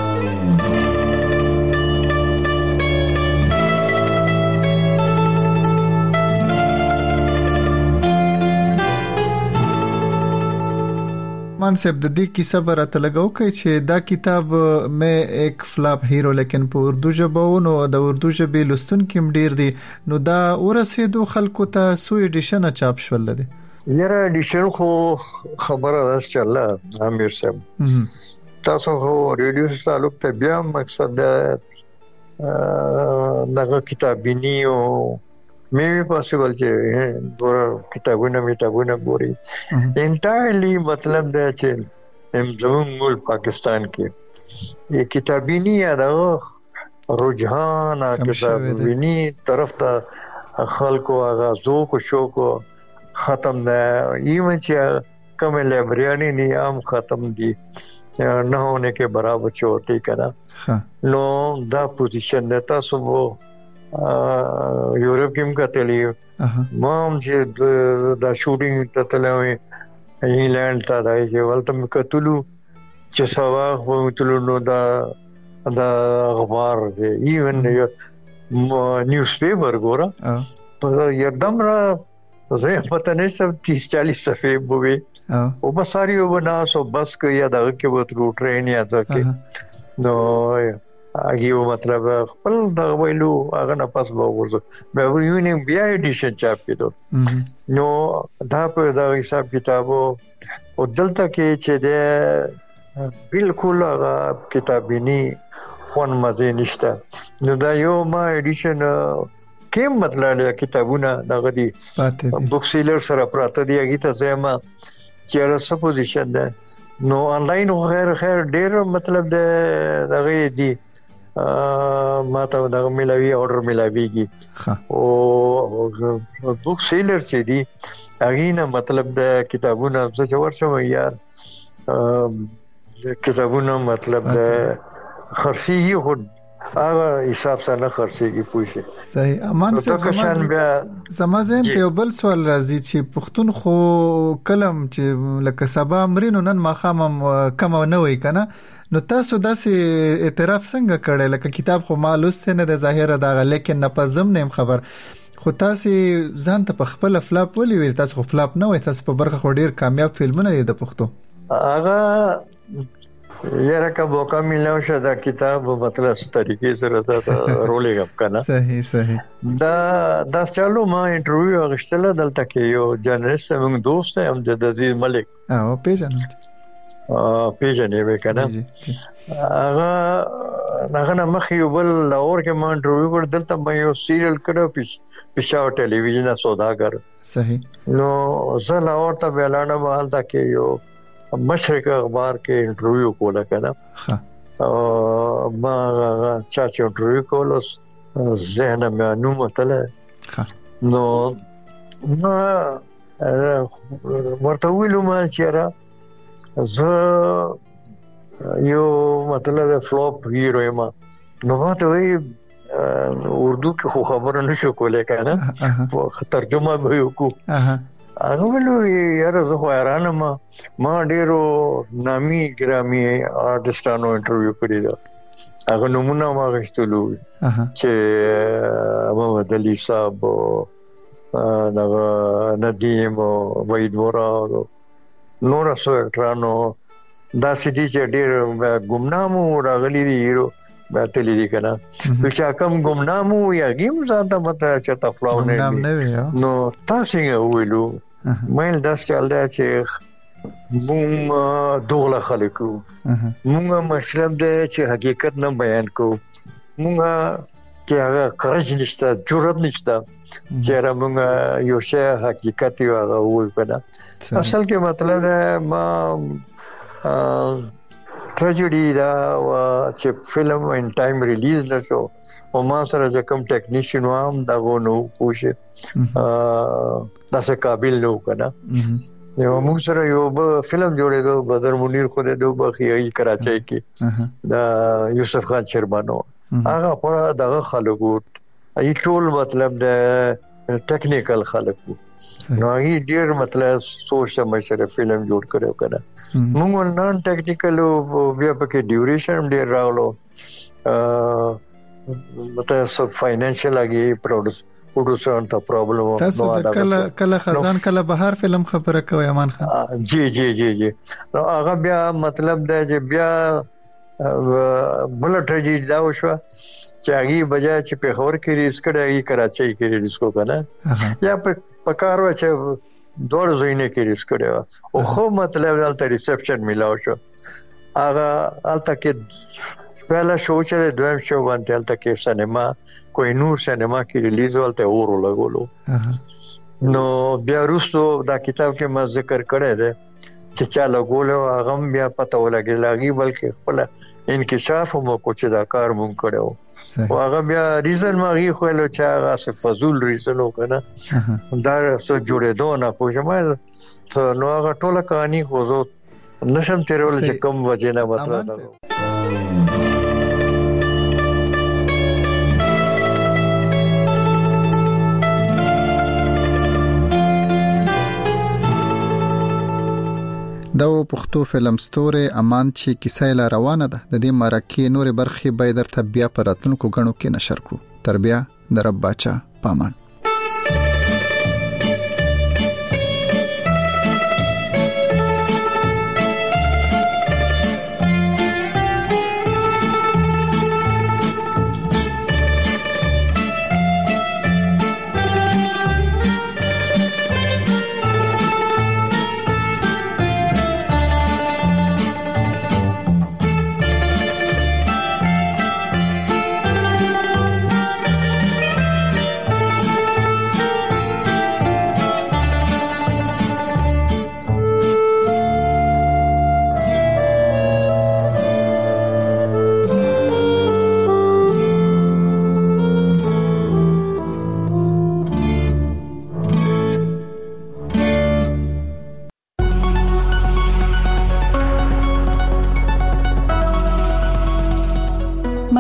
صاحب د دې کیسه برته لګاو کوي چې دا کتاب مې ایک فلاپ هیرو لیکن په اردو ژبه نو د اردو ژبې لوستونکو ډیر دي، نو دا ورسېدو خلکو ته سو ایډیشن چاپ شول دي. یاره ایډیشن خو خبره ده چې الله امیر صاحب تاسو خو ریډیو تعلق ته بیا مقصد دغه کتابینی او مې پاسبل چې ګور کتابونه ګوري انټایرلی مطلب دا چې زموږ ملک پاکستان کې یہ کتابینی دا رجحان کتابینی طرف ته خلکو آغازو کو شو کو ختم ده ایون چې کوم لایبرری نه عام ختم دي نه ہونے کے برابر چوتی کنا نو دا پوزیشن ده تاسو یورپ کې مکتلی مام چې دا شوټینګ ته تلوي انګلند ته دا چې ولته مکتلو چې سوا وتلو نو دا اخبار دی ایون نیوز پیپر ګورا په یکدم را زه پته نشم 30-40 صفحې بوي او بساري وبناس او بس کې یا دا کې وترو ټرین یا دا کې نو اګیو مطلب خپل دا ویلو هغه نه پس به ورزو به یونیم بیا ایډیشن چاپ کړو نو دا په دا حساب کتابو او دلته کې چې د بالکل هغه کتابینی فون مزه نشته نو دا یو ما ایډیشن کې مطلب کتابونه دغه دي بوک سیلر سره پراته دی هغه ته زما چې رسو پوزیشن ده نو انلاین خیر ډیر مطلب دغه دی ما ته دا ملاوي اورډر ملاويږي او بوک سیلر چې دی هغه نه مطلب د کتابونو څه ورشم یار کتابونو مطلب د خرسي خو هغه حساب سره نه خرڅيږي پوښي. صحیح. امان صاحب زمازن ته بل سوال راځي چې پښتون خو کلم چې لکه سبا امرینو نن ماخام کم نه وای کنه، نو تاسو داسې اعتراف څنګه کړی؟ لکه کتاب خو مالوست نه د ظاهره دا، لیکن نه پزم نیم خبر خو تاسو ځان ته په خپل فلاپ ولې ویل؟ تاسو خو فلاپ نه وای، تاسو په برخه خو ډیر کامیاب فلمونه دي د پښتو. هغه یاره کا موقع ملو شه دا کتاب مطلب طریقې سره دا رولینګ اپ کنه. صحیح. دا چالو ما انټرویو غشتله دلته کې یو جرنالست موږ دوست هم د عزیز ملک پیژنې وکنه. هغه مخ یو بل لاور کې ما انټرویو کړ، دلته مې یو سیریل کړو پېښور ټلویزیون سوداګر. صحیح. نو زه لاور ته ویلانه مال دا کې یو مشرق اخبار کې انټرویو کوله کنه. ما چا چې انټرویو کولس ذهن مې نوم وتله. نو ورته ویلو ما چیرې زه یو مطلب فلوپ هیرو ما، نو ماته وی اردو کې خو خبره نشو کولای کنه، ترجمه به وکړو. هغه ولو یاره زه خو حیران ما ډیرو نامي ګرامي آرټستانو انټرویو کړی دا، هغه نمونه ما غشتلو چې محمد علي صاحب دا ندیم وحید مراد نور سوټرانو دا سړي چې ډیر ګمنامو راغلي دي هیرو باتلی دي کنه. چې کوم ګمنامو یا گیم زاده مته چې تفلاو نه نو تاسو یې ویلو مېل داس چل دا چې مونږ دوغله خلکو مونږ مطلب دی چې حقیقت نه بیان کو، مونږ کې هغه کارج نشته، جرأت نشته چې مونږ یو شی حقیقت یو هغه وایو کنه. اصل کې مطلب ما ټریجډي دا چې فلم ان ټایم ریلیز نشو او ما سره چې کوم ټیکنیشن وام دا غونو پوښه داسې قابل نو کنه. یو موږ سره یو فلم جوړېدو بدر منیر خو دې دوه بخیای کراچۍ کې دا یوسف خان شرمانو هغه په دغه خلکو ای ټول مطلب د ټیکنیکل خلکو نو هی ډیر مطلب سوچ سمجھ فلم جوړ کړو کنه. موږ نان ټیکنیکل بیا په کې ډیوریشن ډیر راغلو، مطلب سب فاینانشل اگې پروډوسر ته پرابلم و. تاسو کله خزان کله بهار فلم خبره کوي امان خان؟ جی نو هغه بیا مطلب د بیا بل ټریجډي دا وشو چې هغه بجا چې په خور کې ریس کړی کراچۍ کې ریس کو کنه یا په کارو چې دوه ځینې کې ریس کړی او خو مطلب دلته ریسپشن ملاو شو. هغه الته کې پہلا شو چې دویم شو باندې الته کې سینما کوئی نور سینما کې ریلیز ولته اورو لګولو. نو بیا وروسته دا کتاب کې ما ذکر کړی دی چې چا لګولو هغه بیا پته ولګی بلکې خپل انکشاف مو کو چې دا کار مونږ کړو او هغه بیا ریزن ما غي خو له چا غاس فزول ریزن وکنه دا څه جوړېدو نه پوښم نو هغه ټوله کہانی خو زه نشم تیرول چې کوم وجه نه مطلب. دا پښتو فلم ستوري امان چې کیسه لا روانه ده د دې مرکه نور برخي به در تبیا پراتونکو غنو کې نشر کړو. تربیه د رب بچا پامان.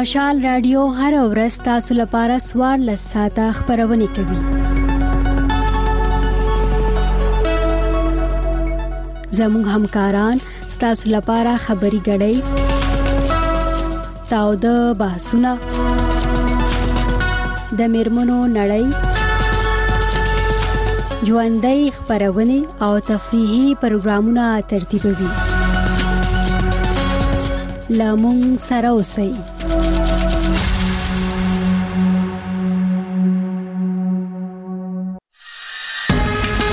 مشال رادیو هر ورځ تاسو لپاره 14 ساعته خبرونه کوي. زموږ همکاران تاسو لپاره خبري غړي تاو د بحثونه د میرمنو نړۍ ژوندۍ خبرونه او تفریحي پروګرامونه ترتیبوي. لامون سره اوسئ.